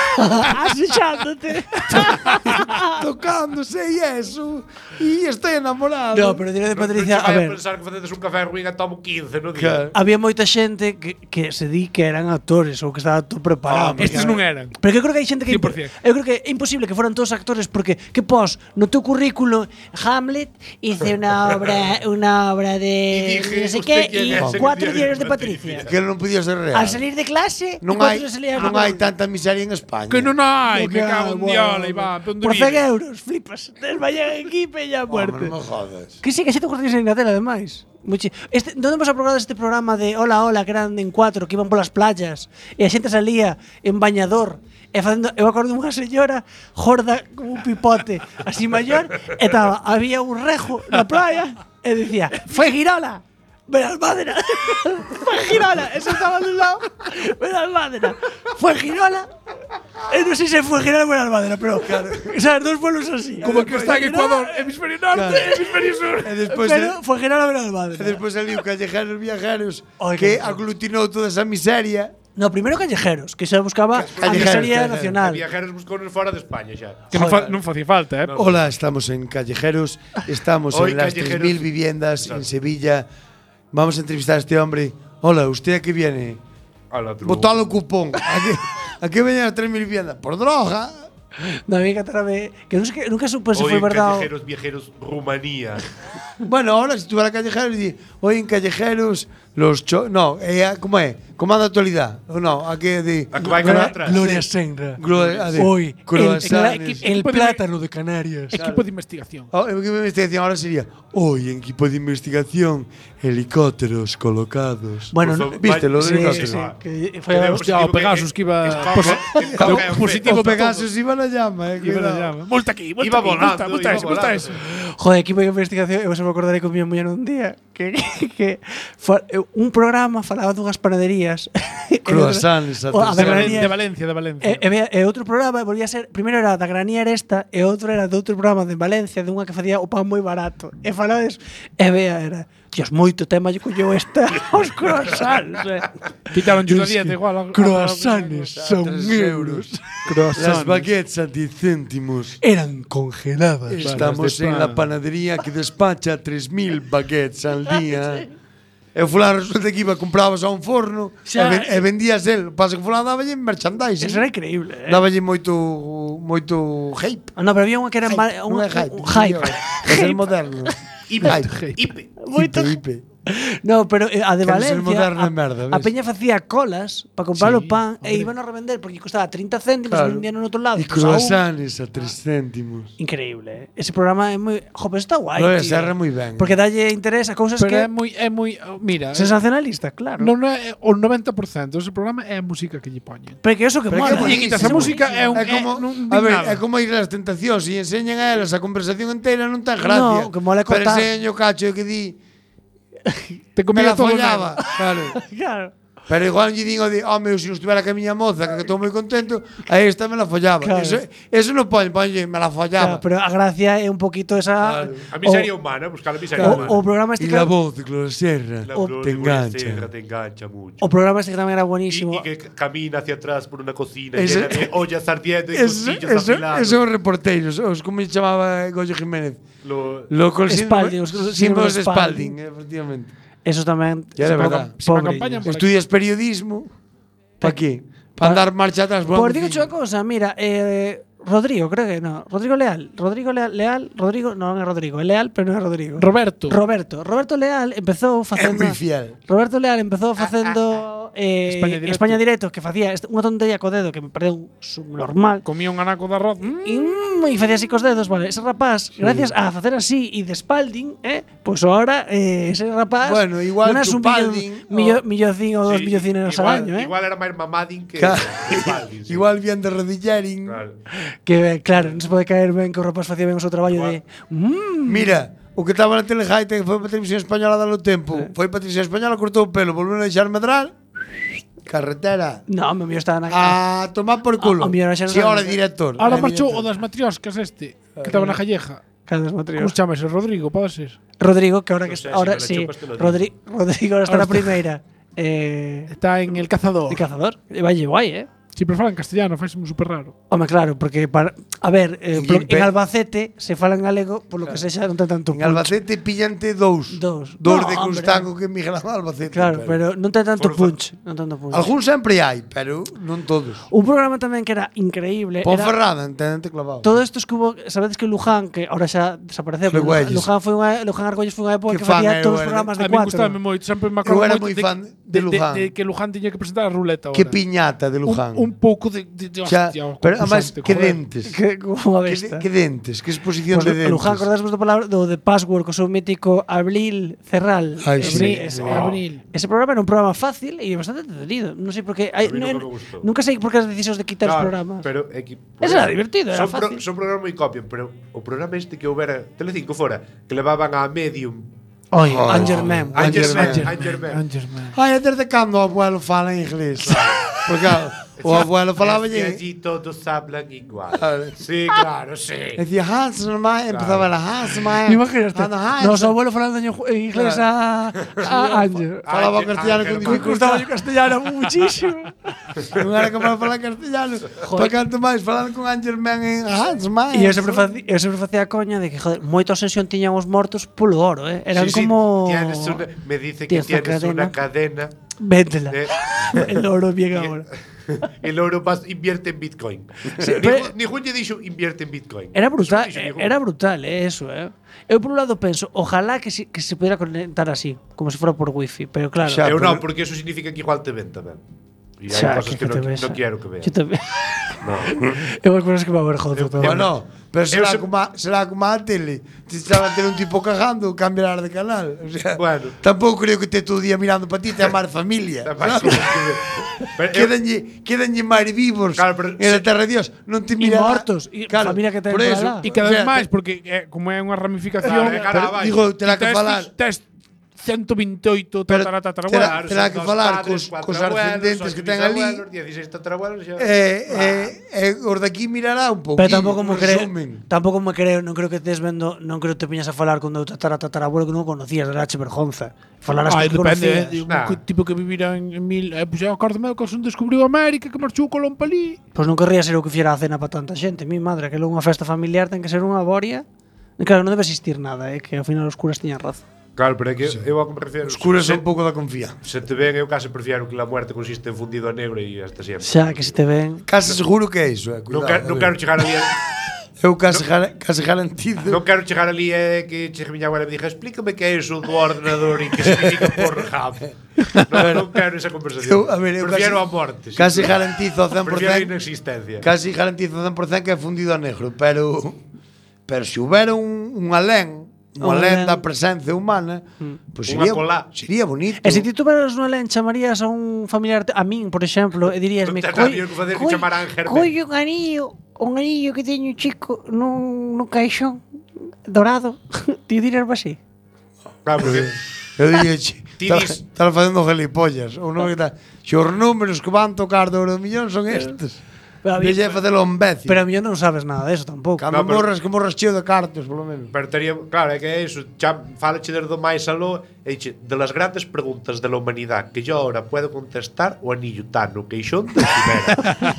Asexándote. Tocándose e eso. E estoy enamorado. No, pero diré de Patricia, a Non ver. che vai a pensar que facedes un café ruín e tomo quince, non Claro. Había moita xente que, que se di que eran actores ou que estaba todo preparado. Ah, estes non eran. Pero que eu creo que hai xente que cien por cien. eu creo que é imposible que fueran todos actores porque que pos no teu currículo Hamlet hice una obra una obra de Y dije, no sé ¿usted qué quién y es? cuatro Secretario diarios de de Patricia. Que non podía ser real. Al salir de clase non y hai, cuatro salían non hai tanta miseria en España. Que non hai, me Que, cago en bueno, diola, Iván. Onde por cen vives? euros, flipas. Desmayé en equipe e ya muerte. Hombre, non me jodas. Que sí, que xa te curtías en Inglaterra, ademais. Muchi este, non hemos aprobado este programa de Hola, hola, que eran en cuatro, que iban polas playas e a xente salía en bañador e facendo, eu acordo unha señora gorda como un pipote, así maior, e taba, había un rejo na playa e dicía, foi Girola, Benalmádena, foi Girola, eso estaba de un lado, Benalmádena, foi Girola, e non sei se foi Girola ou Benalmádena, pero, claro, sabes, dos pueblos así. Como que está en Ecuador, hemisferio norte, Claro. hemisferio sur. E despois Pero foi Girola ou Benalmádena. E despois saliu Callejeros Viajeros Ai, que que- aglutinou toda esa miseria. No, primero Callejeros, que xa buscaba a Callejeros, miseria callejeros. nacional. Viajeros buscounos fora de España xa. Que non, fa, non facía falta, eh. Hola, estamos en Callejeros, estamos Hoy en las Callejeros. tres mil viviendas en Exacto. Sevilla. Vamos a entrevistar a este hombre. Hola, ¿usted a qué viene? A la Botado el cupón. ¿A qué, a qué vienen las tres mil viviendas? Por droga. No, a mí que que non sei que nunca supe se Hoy foi en verdade. Callejeros Viajeros Rumanía. Bueno, ahora si tú vas a Callejeros y dices, hoy en Callejeros, los cho no, eh, ¿cómo es? Comando actualidad. O no, aquí de. A que vai con atrás. Gloria Senra. Gloria, de Hoy, el, croissants. el, el plátano de Canarias. Equipo de investigación. Oh, en equipo de investigación ahora sería hoy en equipo de investigación helicópteros colocados. Bueno, Por no, ¿viste lo de sí, helicópteros? sí, que Que foi deu a- Hostia, positivo o Pegasus que iba Escoca- posi- escoca deu e un positivo Los para Pegasus iban a llama, eh. Iba cuidado. a llama. Multa aquí, multa Iba aquí, multa, volando, multa iba eso, multa volando. eso. Joder, equipo de investigación, eu se me acordarei con mi muller un día que, que fa, un programa falaba dunhas panaderías Croissants, o a De, da Valen- Granier, de Valencia, de Valencia. e, e, vea- e outro programa volvía a ser, primeiro era da Granier esta e outro era de outro programa de Valencia, dunha que facía o pan moi barato. E falaba eso, e vea era, Dios, moito tema lle colleu esta os croissants, eh. Quitaron a dieta igual. a- a- Croissants son tres euros. Las baguettes a diez céntimos. Eran congeladas. Estamos en la panadería que despacha tres mil baguettes al día. E fulano resulta que iba, comprabas a un forno Xa, e, ven, e vendías el. Pasa que fulano daballe merchandising. Eso era increíble, eh. Daballe moito moito hype. Ah, no, pero había unha que era Hype, ma- non un, é hype. un hype. É ser moderno. Ipe. Hype. Ipe. Moito Hipe, hipe. No, pero eh, a de Quero ser Valencia moderno a, e merda, a ves? peña facía colas para comprar o Sí, pan e hombre. iban a revender porque costaba trinta céntimos Claro. e vendían en outro lado. E pues, a un. croissants a tres céntimos. Increíble, eh. Ese programa é moi, jo, pero está guai. Gloria tío. Serra moi ben. Porque dalle interés a cousas Pero é que moi é moi mira, sensacionalista, claro. non é o noventa por cento dese programa é a música que lle poñen. Pero que eso que Pero mola. que E quitas a música é un É como, non a din ver, nada. é como ir as tentacións e enseñan a elas a conversación inteira non ten gracia. No, que mola Pero contar. enseñan o cacho que di Te me comía la todo follaba. nada. Claro. Claro. Pero igual lle digo de, home, se non estivera que a miña moza, que estou moi contento, a esta me la follaba. Claro. Eso, eso non pone, pone, me la follaba. Claro, pero a gracia é un poquito esa Claro. A miseria humana, buscar a miseria o, humana. o programa este Y que la voz de Gloria Serra La o- Gloria te engancha. Serra te engancha mucho. o programa este que tamén era Y, buenísimo. y que camina hacia atrás por una cocina Ese- llena de ollas ardiendo y Eso, cuchillos eso, afilados. eso os reporteiros, os como se chamaba Goyo Jiménez. Lo- Lo con Spalding, os símbolos símbolos de Spalding. Spalding, efectivamente. Eso tamén. Ya era verdad. Pobre. campaña por aquí. Estudias periodismo, ¿para qué? Para andar marcha atrás. por Por un digo vecino. unha cosa, mira, eh, Rodrigo, creo que no. Rodrigo Leal. Rodrigo Leal, Leal Rodrigo, non é Rodrigo, é Leal, pero non é Rodrigo. Roberto. Roberto. Roberto Leal empezou É facendo moi fiel. Roberto Leal empezou facendo eh, España Directo. España Directo, que facía est- unha tontería co dedo que me pareceu subnormal. Comía un anaco de arroz. Mm. E, mm, e facía así cos dedos, vale. Ese rapaz, gracias a facer así e de Spalding, eh, pois pues ahora eh, ese rapaz Bueno, igual ganas tu un millón, Spalding, millo, o- millocín ou dos Sí, millocineros igual, al año, eh. Igual era máis mamadín que Claro. que Spalding, sí. Igual bien de rodillerín. Claro. Que claro, non se pode caer ben que o rapaz facía ben o seu traballo de mm, Mira, o que estaba na Telejaite que foi para Televisión Española dalo tempo. Foi para Televisión Española, cortou o pelo, volveu a deixar medrar. Carretera. No, me mío estaba na A tomar por culo. Ah, o mío era xa Si non- ahora é director. Ahora É marchou o director. das matrioscas este, que estaba na Calleja. Cada das matrioscas. Como se chama ese? Rodrigo, pode ser? Rodrigo, que ahora que No sé, está, ahora si me la sí, chupas, te lo digo. Rodri- Rodrigo ahora está Ahora na está- primeira. Eh, Está en El Cazador. El Cazador. E vai guai, eh. Si, pero fala en castellano, fai super raro. Home, claro, porque para, a ver, eh, En pro- Gimpe- en Albacete se fala en galego, por lo que sexa non ten tanto En punch. Albacete pillante dous. Dous. Dous No, de hombre. Constango que emigran a Albacete. Claro, pero non ten tanto punch, non tanto punch. Algún sempre hai, pero non todos. Un programa tamén que era increíble. Ponferrada, entendente clavado. Todo isto que hubo, sabedes que Luján, que ahora xa desapareceu, pero Argüelles. Luján foi unha Luján Argolles foi unha época Que que fan facía eu todos os era- programas de A mí cuatro. gustaba moito, sempre me Eu acordo era moito moi de, fan de Luján. De, de, que Luján tiña que presentar a ruleta ahora. Que piñata de Luján. Un, un pouco de, de, de Xa, hostia, pero además, concursante, que joder. dentes. Que, como a Que, besta. que dentes, que exposición Pues de dentes. Luján, acordásemos do palabra do de Password, co seu mítico Abril Cerral. Ai, sí. Abril, Sí, ese, wow. Abril. Ese programa era un programa fácil e bastante entretenido. Non sei por qué. Hai, A mí nunca non- me gustou. nunca sei por que as decisións de quitar os Claro, programas. Pero é que, Ese era divertido, era son pro- fácil. son programas moi copian, pero o programa este que houbera Telecinco fora, que levaban a Medium. Oi, Angerman. Angerman. Angerman. Angerman. Ai, desde cando o abuelo fala en inglés? Porque o abuelo falaba Es que lle... allí todos hablan igual. Sí, claro, sí. Decía Hansma, empezaba la Hansma. Imagínate. Noso abuelo falando en en inglés a, a Anger. Falaba castellano con Me dificultad. gustaba o castellano muchísimo. Non era capaz de falar castellano. Para canto máis falando con Angerman en Hansma. E eu sempre, facía, eu sempre facía a coña de que, joder, moita obsesión tiñan os mortos polo oro, eh? Eran Sí, sí, como... tienes una- me dice que Tienes tienes una una cadena. Véndela. de- El oro bien ahora. El oro vas, invierte en Bitcoin. Sí, Ni pero- Ju- Ni Juan lle dixo invierte en Bitcoin. Era brutal, Eso non dixo eh, Nihun. era brutal, eh, eso, eh. Eu por un lado penso, ojalá que se, que se pudiera conectar así, como se fuera por wifi, pero claro. Xa, eu non, porque eso significa que igual te ven tamén. E hai Xa, cosas que que, te non, ves, non xa. quero que vean. Yo tamén. No. Eu hai cosas que me avergonzo todo. Bueno, pero será, Eu se- como, a, será como a tele. Se estaba a ter un tipo cagando, cambiar de canal. O sea, Bueno. tampouco creo que te todo o día mirando para ti, te amar familia. Máis ¿sabes? cosas que ver. Pero eu- Quedanlle, quedanlle máis vivos Claro, pero en a terra de Dios. Non te E mira mortos, e familia que ten por por eso, alá. E cada o vez sea, máis, porque eh, como é unha ramificación, Claro, é cara pero, abaixo. digo, terá que tes- falar. tes ciento veintioito Pero tatara, terá, tatarabuelos. terá que Dos falar padres, cos, cuatro cos abuelos, ascendentes ocho que ten ali. bisabuelos, dieciséis tatarabuelos, xa. Eh, eh, eh, os de aquí mirará un pouco. Pero tampouco me creo, tampouco me creo, non creo que estés vendo, non creo que te piñas a falar con o tatara tatarabuelo que non conocías, era che vergonza. Falarás Ai, con que depende, conocías. eh, un Nah. co- tipo que vivira en, en mil, eh, pues eu acórdame que son descubriu América, que marchou Colón palí. Pois non querría ser o que fiera a cena para tanta xente. Mi madre, que é unha festa familiar ten que ser unha boria. E claro, non debe existir nada, eh, que ao final os curas tiñan razón. Claro, pero é que eu a que me refiero. Os curas se- son un pouco da confianza. Se te ven, eu case prefiero que la muerte consiste en fundido a negro e hasta sempre. Xa, que se te ven. Case seguro que é iso, eh, Non cuidado. quero, non quero chegar ali. Eu case, gar, case garantido. Non quero chegar ali e que chegue miña abuela e me diga explícame que é iso do ordenador e que significa Pornhub. Non, non quero esa conversación. Eu, a ver, eu prefiero casi- a morte. sí. Case garantizo ao cen por Prefiero a cen. inexistencia. Casi garantizo ao cen por cen que é fundido a negro, pero pero se houbera un, un alén, un Un alén alén. da presencia humana, pois Unha sería, colá. sería bonito. E se ti tuveras unha len, chamarías a un familiar, te- a min, por exemplo, e diríasme, Non tes nada que facer que chamar a Ángel Ben. coi un anillo, un anillo que teño chico nun, nun caixón dorado. Ti dirías así? Claro, porque Eu diría, che, Ti dis- estás facendo gilipollas, ou non que tal. Se os números que van tocar do Euromillón son estes. Pero a mí- Deixa de facelo imbécil. Pero a mí non sabes nada de eso tampouco. Cando No, pero- morras, que morras cheo de cartos, polo menos. Pero tería, claro, é que é iso, xa falache desde o máis aló e dixe, de las grandes preguntas de la humanidad que yo ahora puedo contestar o anillo tan no queixón da quimera.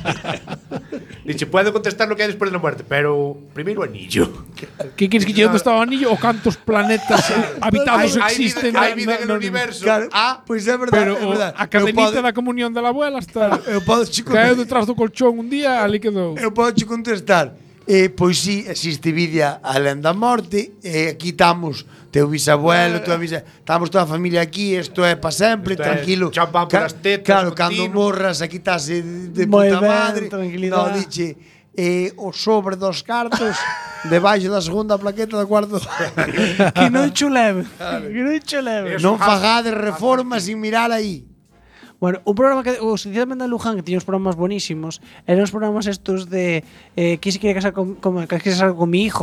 Dice, puedo contestar lo que hai despois da muerte, pero primeiro o anillo. Que queres que lle onde está o anillo ou cantos planetas habitados Hai- hai existen? vida- hai na- vida na- en el no- universo. Claro, Ah, pois é verdade, Pero é o, verdade. a Eu cadenita podo- da comunión da la abuela está Eu podo chico, caeu detrás do colchón un día, ali quedou. eu podo che contestar. Eh, pois sí, existe vida alén da morte. Eh, aquí estamos teu bisabuelo, tua bisa, estamos toda a familia aquí, isto é para sempre, Isto é tranquilo. champán polas tetas, claro, continuo. cando morras aquí estás de, de Moi puta ben, madre. tranquilidade. No, diche, eh, o sobre dos cartos debaixo da segunda plaqueta do cuarto. Que non chuleve. Que non chuleve. Non fagades reformas sin mirar aí. Bueno, un programa que o sinceramente de Luján que tiña uns programas buenísimos, eran os programas estos de eh, que se quiere casar con, con que se casar con mi hijo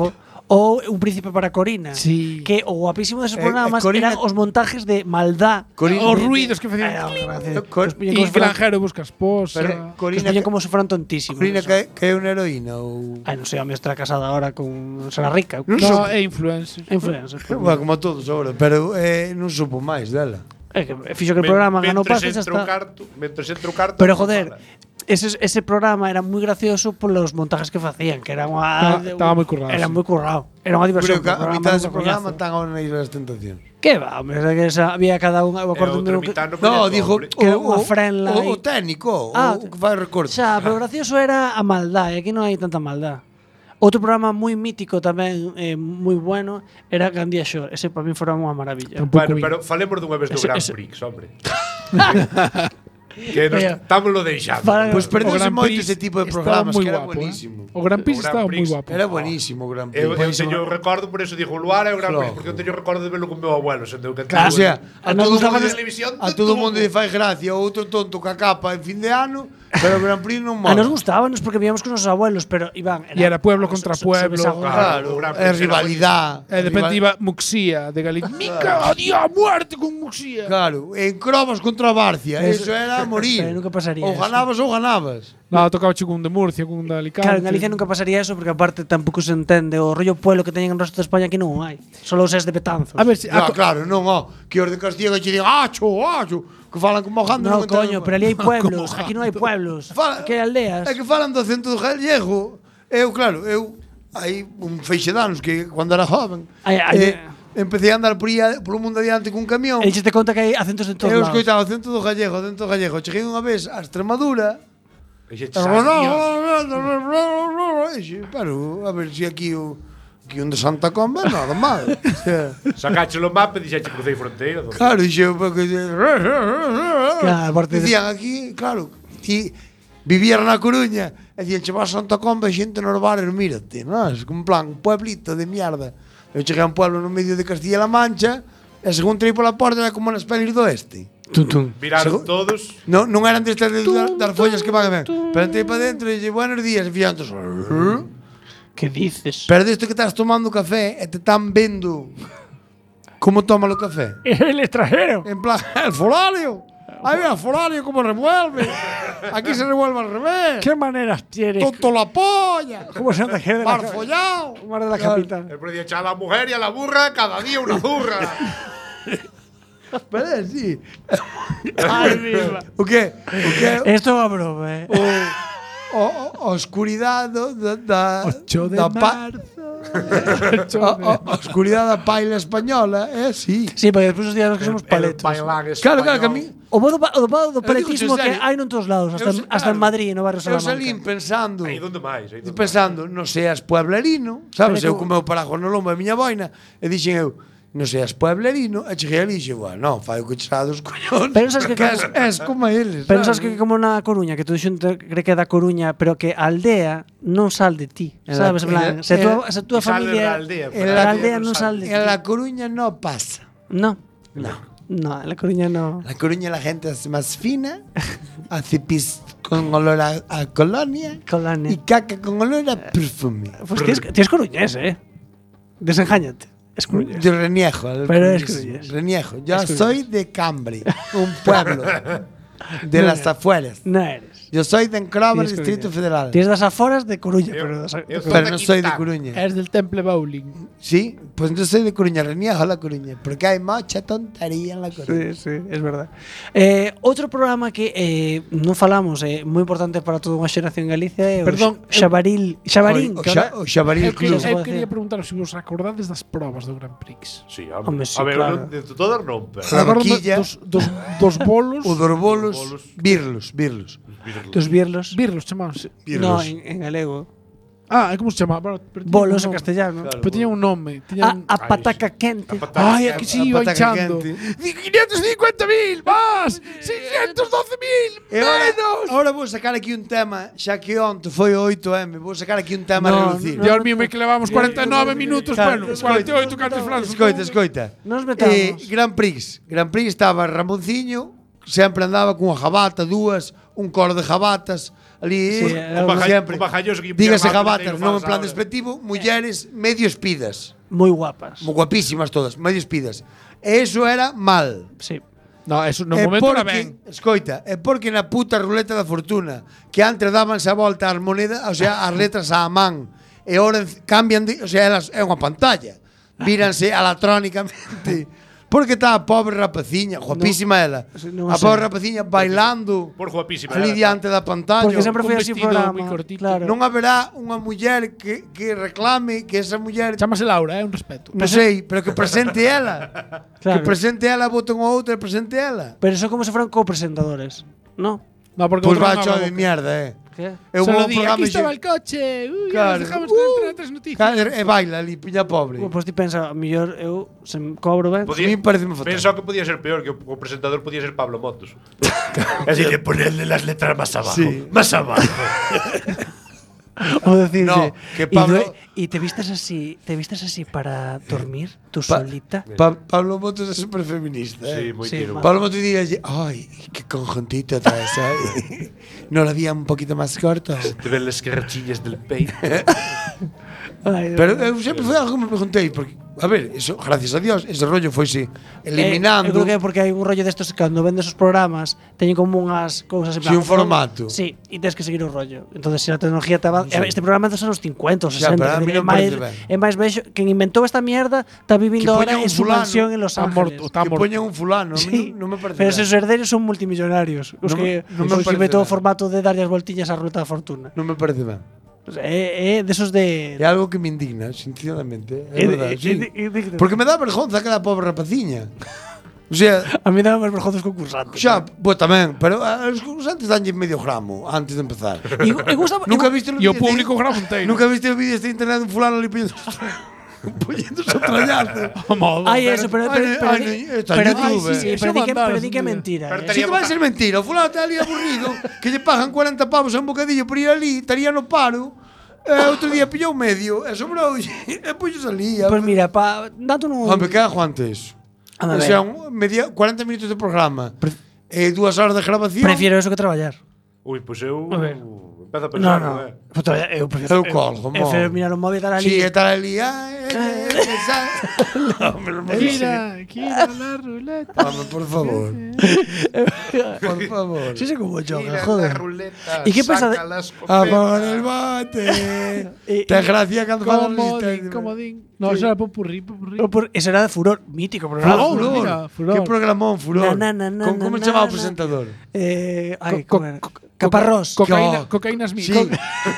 Ou Un príncipe para Corina. Sí. Que o guapísimo deses Eh, programas eh, Corina- eran os montajes de maldad. Corina- Os De- de- ruidos que facían. Era unha gracia. Cor- Que os poñían E como se fueran- Granjero busca esposa. Pero, que os Corina, poñían que, como se fueran tontísimos. Corina eso. que, que é unha heroína ou... Ai, non sei, a me está casada ahora con será rica. Non No, supo- é influencer. É influencer. Bueno, como a todos agora, pero eh, non supo máis dela. É que fixo que o programa ganou Mentres pasta e xa entra o está. carto, mentres entra o carto. Pero joder, ese, ese programa era moi gracioso polos montajes que facían, que era unha Estaba- estaba moi currado, Era sí. moi currado. Era unha diversión. Creo que a programa, mitad dese un programa coñazo. están agora na Isla das Tentacións. Que va, hombre, era que esa, había cada un, eu acordo outra que mitad no No, coñezo, dijo hombre. que era o, unha o, frenla o, aí. o técnico, Ah, o, o que fai recortes. Xa, pero o gracioso era a maldad, e aquí non hai tanta maldad. Outro programa moi mítico tamén, eh, moi bueno, era Gandía Show. Ese para mí fora unha maravilla. Bueno, pero falemos dunha vez do Ese- Grand ese- Prix, hombre. Que nos Mira, estamos lo deixando. para- Pois O perdeuse Gran moito Prix ese tipo de estaba programas moi que era guapo, eh. buenísimo. O Gran Prix O Gran estaba Prix moi guapo. Era buenísimo o Gran Prix. Eu, eu teño recordo, por eso digo Luar é o Gran Prix, Claro. porque eu teño recordo de verlo con meu abuelo, sendo que Claro, o sea, a nos todo o gustaba mundo, de televisión a de todo o todo. mundo lle fai gracia outro tonto ca capa en fin de ano, pero o Gran Prix non A nos mola. gustábamos porque vivíamos con os abuelos, pero Iván, E era pueblo contra pueblo. Claro, o Gran é Prix era rivalidade. E de repente iba Muxía de Galicia. Mica, odio a muerte con Muxía. Claro, en Crobas contra Barcia, Eso- eso era a morir. Pero nunca pasaría Ou eso. ganabas ou ganabas. No, tocaba con un de Murcia, con un de Alicante. Claro, en Galicia nunca pasaría eso porque aparte tampouco se entende o rollo pueblo que teñen en o resto de España aquí non o hai. Solo os es de Betanzos. A ver, si, Ah, claro, non, ó, que os de Castilla che digan acho, acho, que falan como jando. No, coño, pero ali hai pueblos, aquí non hai pueblos. Fala- Aquí hai aldeas. É que falan do acento do gallego. Eu, claro, eu hai un feixe de anos que cando era joven, Ai, ai, eh, empecé a andar por, aí, por o mundo adiante cun camión. E te conta que hai acentos en todos Eu lados. escoitaba o acento do gallego, o acento do gallego. Cheguei unha vez a Extremadura. E xe, E xe, pero, a ver se aquí o aquí un de Santa Comba é nada mal. O sea, Sacache o mapa e dixeche cruzei fronteira. do- Claro, dixe, porque Claro, aparte de- dicían aquí, claro, ti vivieran na Coruña e dicían, che vas a Santa Comba e xente nos bares, mírate, non? É como en plan, un pueblito de mierda. Eu cheguei a un pueblo no medio de Castilla-La Mancha e según entrei pola porta era como nas pelis do oeste. Tum, tum. Viraron Segu- todos. Non, non eran destas de dar, dar follas que van a ver. Pero entrei para dentro e dixen, buenos días, e fixan todos, Que dices? pero disto que estás tomando café e te están vendo como toma o café. El extranjero. En plan, el folario. Ahí ve el folario como revuelve. Aquí se revuelve al revés. ¿Qué maneras tiene? Tonto la polla. ¿Cómo se hace de la Mar follado. Mar de la capital? El pre día a la mujer y a la burra cada día una zurra. Pero é así. Ay, viva. O que? O que? Esto va broma, eh. O, o, o oscuridade do- da, da, ocho de da pa- marzo. o, o, a oscuridade da paila española é así. Sí, porque despois os días que somos paletos. Claro, claro, que a mí O modo, pa- o modo do Eu paletismo digo, que en serio. hai non todos lados, hasta, Eu, en- hasta en claro, Madrid, no barrio eu Salamanca. salín pensando, Aí donde máis, aí donde pensando, non seas pueblerino, sabes? Pero Eu que- con o meu paraguas no lombo da miña boina e dixen eu, non seas pueblerino, e cheguei ali e dixen, bueno, non, fai o que chá dos coñones. Pero sabes que- es, es como eles. Pero sabes que como na Coruña, que todo xunto cree que é da Coruña, pero que a aldea non sal de ti, En la- sabes? En plan, en la- se en tua, la- se tua y sale de familia la aldea, en pero la la aldea aldea non no sal de ti. En La Coruña no pasa. No. No. No, en La Coruña no. En La Coruña la gente es más fina, hace pis con olor a, a colonia Colonia. y caca con olor a perfume. Pues tienes, tienes coruñés, eh. Desenjáñate. Es coruñés. Yo reniejo. al Pero es coruñés, coruñés. Reniejo. Yo Es coruñés. soy de Cambre, un pueblo de No las eres. afueras. No eres. Yo soy de Encrova, Tienes Distrito coruñés. Federal. Tienes das aforas de Coruña, Yo- pero, das- yo de soy Pero de no soy de Quintana. Coruña. Es del Temple Bowling. Sí, pues entonces soy de Coruña, reniejo a La Coruña. Porque hay mucha tontería en La Coruña. Sí, sí, es verdad. Eh, outro programa que eh, non falamos, é eh, moi importante para toda unha xeración en Galicia é Perdón, o Xabaril, Xabarín, O, que xa, ahora- o Xabaril Eu, que Club. se eu pode quería decir. preguntaros se vos acordades das probas do Grand Prix. Sí, Home, hombre. sí, a ver, claro. non- de todas non, pero. La Acordo vaquilla. dos, dos, dos bolos. O dos bolos, bolos. birlos, birlos. Dos birlos. Birlos chamábanse. No, en, en galego. Ah, como se chamaba? Bueno, pero tiña Bolos un en nome. castellano. Pero tiña un nome. Tiña A, un... a pataca quente. Ay, aquí sí a iba pataca hinchando. quente. quinientos cincuenta mil más. seiscientos doce mil E ahora, menos. ahora vou sacar aquí un tema, xa que onte foi o oito eme, vou sacar aquí un tema No, a relucir. no. Dios mío, me que levamos cuarenta e nove minutos, Claro, bueno, escoita, cuarenta e oito cartas francos. Escoita, escoita. Nos metamos. Eh, Gran Prix. Gran Prix estaba Ramonciño, sempre andaba cunha jabata, dúas, un coro de jabatas, ali, Sí, eh, un baja- sempre. un bajalloso que Dígase llama jabatas, Peteiro non en Fals plan ahora. despectivo, mulleres medio espidas. Moi guapas. Moi guapísimas todas, medio espidas. E iso era mal. Sí. No, eso no É momento era porque, ben. escoita, é porque na puta ruleta da fortuna que antes dábanse a volta ás monedas, o sea, as letras á man, e ahora en- cambian de, o sea, elas é unha pantalla. Víranse electrónicamente. Porque está a pobre rapaciña, guapísima ela. non A sei. pobre rapaciña bailando Por guapísima. ali era. diante da pantalla. Porque sempre foi Un así o vestido programa. moi cortito. Claro. Non haberá unha muller que, que reclame que esa muller Chámase Laura, é un respeto. non sei, pero que presente ela. Claro. Que presente ela, boten a outra e presente ela. Pero eso como se fueran copresentadores, ¿no? No, porque Pois outro va non cho haga de boca. mierda, eh. ¿Qué? Eu Solo vou di, programa aquí xe- estaba el coche. Uy, Claro. nos dejamos Uh, uh, tres noticias. Claro, e baila ali, piña pobre. Pois pues ti pensa, a mellor eu se me cobro ben. A mí pareceme fatal. Pensaba que podía ser peor, que o, o presentador podía ser Pablo Motos. Así de ponerle las letras más abajo. Sí. Más abajo. O decir, No, que y, Pablo- due- y te vistes así, te vistes así para dormir, tú Pa- solita. Pa- Pablo Motos é super feminista. Sí, eh. muy Sí, tiro. ma- Pablo Motos diría, ay, qué conjuntito traes, ¿eh? ¿No la había un poquito más corto? Te ven las carrachillas del peito. Ay, Pero eu sempre foi algo que me preguntei, porque, a ver, eso, gracias a Dios, ese rollo foise eliminando. Eh, eu creo que é porque hai un rollo destos que cando vendes os programas teñen como unhas cousas en Sí, plan, un formato. Sí, e tens que seguir o rollo. Entonces, se a tecnología te avanza, Sí. este programa é dos anos cincuenta ou Xa, sesenta, pero a que mí é non máis parece ben. é máis vexo quen inventou esta mierda está vivindo Que ahora poña un en su fulano, mansión en Los está Ángeles. morto, está que morto. poñan un fulano, a mí Sí, non, non me parece pero ben. esos herdeiros son multimillonarios. Os Non me- que non me os que parece inventou o ben. formato de darlle as voltiñas á ruta da fortuna. Non me parece ben. O sea, é, é desos de É algo que me indigna, sinceramente. É É- verdade, é- sí. é- é digno. Porque me dá vergonza aquela pobre rapaciña. O sea, a mí dá máis vergonzos concursantes. xa, pues tamén, pero a- os concursantes danlle medio gramo antes de empezar. E, e gusta, Nunca e, viste E o público gramo inteiro. Nunca viste o vídeo de internet de un fulano ali poniendo poniéndose a trallazo. Ai, eso, pero pero Ai, pero, ai, di- está en pero, YouTube, di- sí, sí, eh. pero Eso di que mandaron pero di que é un día. mentira. Pero eh. Sí que vai ser mentira. O fulano está ali aburrido, que lle pagan cuarenta pavos a un bocadillo por ir ali, estaría no paro. E outro día pillou medio, e sobrou, e puxos ali. Pois mira, pa dando un Hombre, que hago antes? A O ver. sea, un media, cuarenta minutos de programa. E dúas horas de grabación. prefiero eso que traballar. Uy, pues eu A ver. empezo a No, pensar, no. eh. Pues traballar, eu prefiero Eu colgo, eu mo. prefiero mirar o móvil e estar ali. Sí, estar ali. Ai, eh, eh, eh, sa- No, pero por Gira, gira la ruleta. Vamos, por favor. Por favor. Sí sé cómo Mira joga, la joder. ruleta, ¿Y qué pasa de- saca la A escopeta. por el bote. Y- Te gracia cando falas Comodín, resistencia. comodín. No, eso era popurrí, popurrí. O por- Ese era de Furor, mítico programa. Furor, Furor. mira, Furor. Que programón, Furor. Na, na, na, Con, na, como na, se chamaba o na. presentador? Eh, ay, Co- ¿cómo era? co- Caparrós. Cocaína, Co- cocaínas mil. Sí. Co-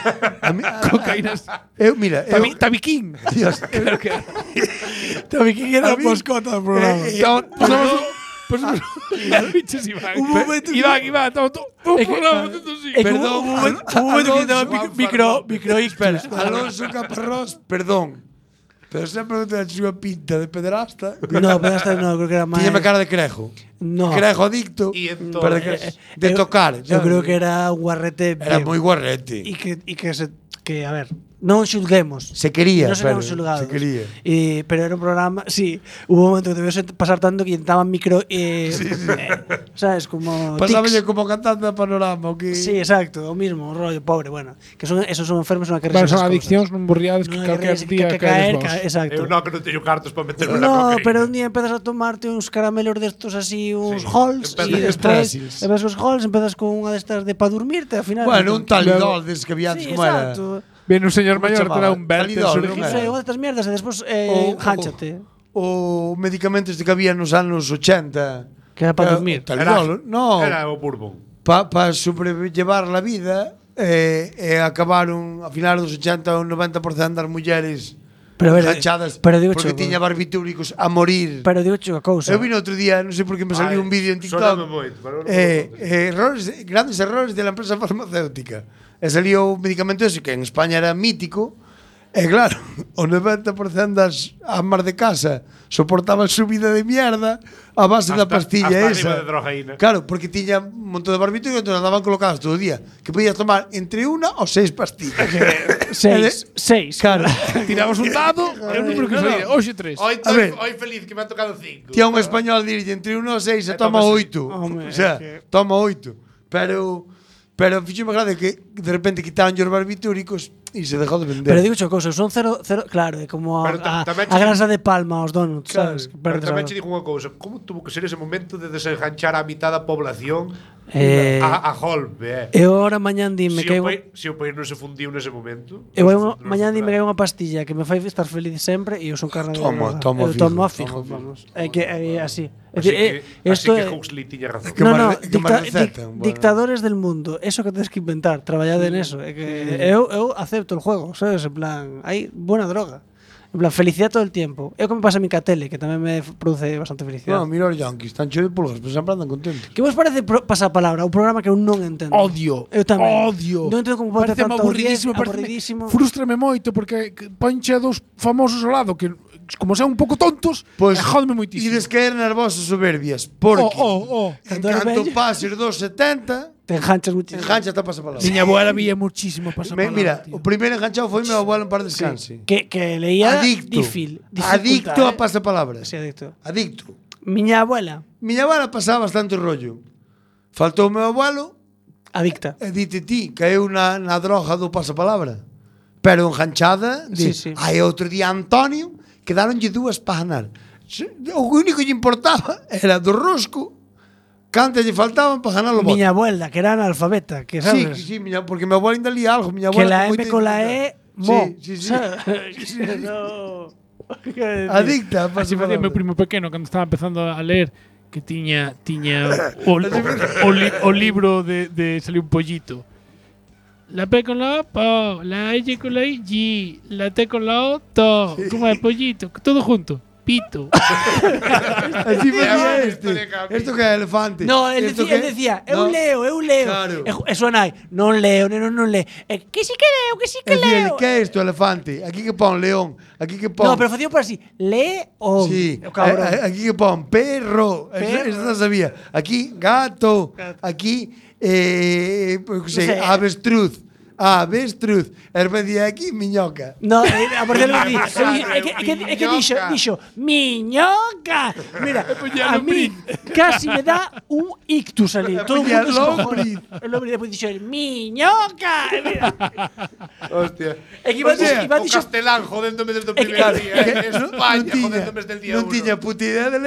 A mí, cocaínas. eu, mira, eu, Tabi- Tabiquín. Dios, Creo que era. También que era A mí- mascota del programa. Eh, eh, Estaba- Pasamos un. Pasamos un. Bichos, Iván. Un momento que- Iván, Iván, estaba todo. Un Es que- programa haciendo así. Es que Perdón, hubo un momento, Al- hubo un momento que estaba Alonso, mic- micro, micro Espera, Alonso Caparrós, perdón. Pero sempre te a pinta de pederasta. No, pero hasta no, creo que era más. Tíñame cara de crejo. No. Crejo adicto. Y entonces- pero de, que- Eh, de eu- tocar. Yo ¿sabes? creo que era un guarrete. Era bien. moi guarrete. Y que, y que, se, que, a ver, non xulguemos. Se quería, Non serán pero xulgados. se quería. Y, pero era un programa, sí, hubo un momento que debes pasar tanto que intentaban micro. Eh, eh, ¿Sabes? Como. Pasáballe tics. como cantante de panorama. O que... Sí, exacto, o mismo, o rollo, pobre, bueno. Que son, esos son enfermos, son a que Bueno, res son esas adiccións non burriades que No, calquer que- día que caes caer, vos. ca- exacto. Eu non, que non teño cartos para meterme na No, cocaína. pero un día empezas a tomarte uns caramelos destos así, uns Sí. halls, Empezas- e despois Stressils. empezas os halls, empezas con unha destas de pa dormirte, al final. Bueno, un talidol Luego- des que había antes, Sí, como era. exacto. Viene un señor ¿Cómo maior chamaba? que era un Bertes Talidol, non Non era? sei, unha destas mierdas e despois eh, O- jánchate. O medicamentos de que había nos anos ochenta. Que era para dormir. Talidol, no. Era o Bourbon. Para pa sobrellevar la vida e eh, eh, acabaron a finales dos ochenta un noventa por cento das mulleres Pero a ver, rachadas pero digo porque cho, tiña barbitúricos a morir. Pero digo unha cousa. Eu vi no outro día, non sei por que me saliu Ai, un vídeo en soname TikTok. moito, pero non Eh, eh, errores, grandes errores de la empresa farmacéutica. E salió un medicamento ese que en España era mítico. E claro, o noventa por cento das amas de casa soportaban subida de mierda a base da Hasta- pastilla hasta esa. arriba de drogaína. Claro, porque tiña un montón de barbitúricos e andaban colocadas todo o día. Que podías tomar entre una ou seis pastillas. Seis, seis. Claro. Tiramos un dado, é o número que No, no. saía. Hoxe tres. Hoy, A estoy, ver. hoy feliz que me ha tocado cinco. Tía un español dirlle entre uno ou seis e E toma toma oito. Home, O sea, é que- toma oito. Pero Pero fixo máis gracia que de repente quitaron os barbitúricos e se dejou de vender. Pero digo cousa, son cero, cero, claro, é como a, a, a grasa de palma aos donuts, Claro, sabes? pero Perdes tamén a- che digo unha cousa, como tuvo que ser ese momento de desenganchar a mitad da población Eh, a, a golpe, eh? Eu ahora mañán dime se que o eu, país, se o país non se fundiu nese momento. eu eu mañán dime que hai unha pastilla que me fai estar feliz sempre e eu son carne de Toma, droga. toma eu fijo, tomo a toma fijo, fijo. vamos. É que é así. É Así dicir, que, é- así esto que é- Huxley tiña razón. Que No, máis no, re- que máis dicta- recetan, dic- bueno. dictadores del mundo, eso que tens que inventar, traballade neso, é que eu eu acepto el juego, sabes, en plan, hai buena droga. En plan, felicidad todo el tiempo. É o que me pasa a mi ca tele, que tamén me f- produce bastante felicidade. No, mira os yankees, están cheo de pulgas, pero sempre andan contentos. Que vos parece pro, pasapalabra, un programa que eu non entendo? Odio. Eu tamén. Odio. Non entendo como pode ter Pareceme tanto aburridísimo, aburridísimo, pareceme- aburridísimo. Frústrame moito porque que ponche a dos famosos ao lado que como sean un pouco tontos, Pois, pues, jódeme moitísimo. Ides caer nervosos soberbias, porque Oh, oh, oh. en Cando era canto bello. pases dos setenta, Te enganchas muchísimo. engancha ata pasapalabra. Miña abuela vía muchísimo Me, pasapalabra. mira, tío. o primeiro enganchado foi meu abuelo en par descanse. Que, que leía Adicto. difícil. Adicto a pasapalabras. Sí, adicto. Adicto. Miña abuela, Miña abuela pasaba bastante rollo. Faltou o meu abuelo adicta. e dite ti, caeu na, na droga do pasapalabra. Pero enganchada, Sí, di, sí. hai outro día Antonio, quedaronlle dúas para ganar. Se- O único que lle importaba era do rosco, cantas lle faltaban para ganar o voto. Miña abuela, que era analfabeta, que Sí, sabes? sí, miña, porque mi abuela ainda lía algo. Miña Que abuela la con M moita con la dificultad. E, mo. Sí, sí, sí. ¿Sabes? No. Adicta a Así facía meu pasapalabra. primo pequeno cando estaba empezando a ler que tiña tiña o, o, li, o libro de, de salió un pollito. La P con la O, po, la L con la I, G, la T con la O, to, como é pollito, todo junto, pito. Así facía este. Esto que é elefante. No, él Esto decía, que- él decía, eu No. leo, eu leo. Claro. E, e suena aí, non leo, neno, non leo. E, que sí que leo, que sí que Es decir, leo. ¿qué es esto, elefante? Aquí que pon león, aquí que pon. No, pero facía por así, lee o Sí, o cabrón. a- a- aquí que pon perro, Perro. Eso, eso no sabía. Aquí gato, aquí eh, pues, No sé. avestruz, avestruz. Erbe de aquí miñoca. No, eh, a por cierto, di, é que, é que, é que dixo, dixo, miñoca. Mira, a mí casi me dá un ictus ali. Todo o puña mundo se cojona. lombriz. El hombre depois dixo, el, miñoca. E mira, Hostia. é que iba O sea, dixo, iba o dixo, Castelán jodéndome desde o É que- primeiro é día. que En non- España non tiña- jodéndome desde el día non uno. tiña puta idea de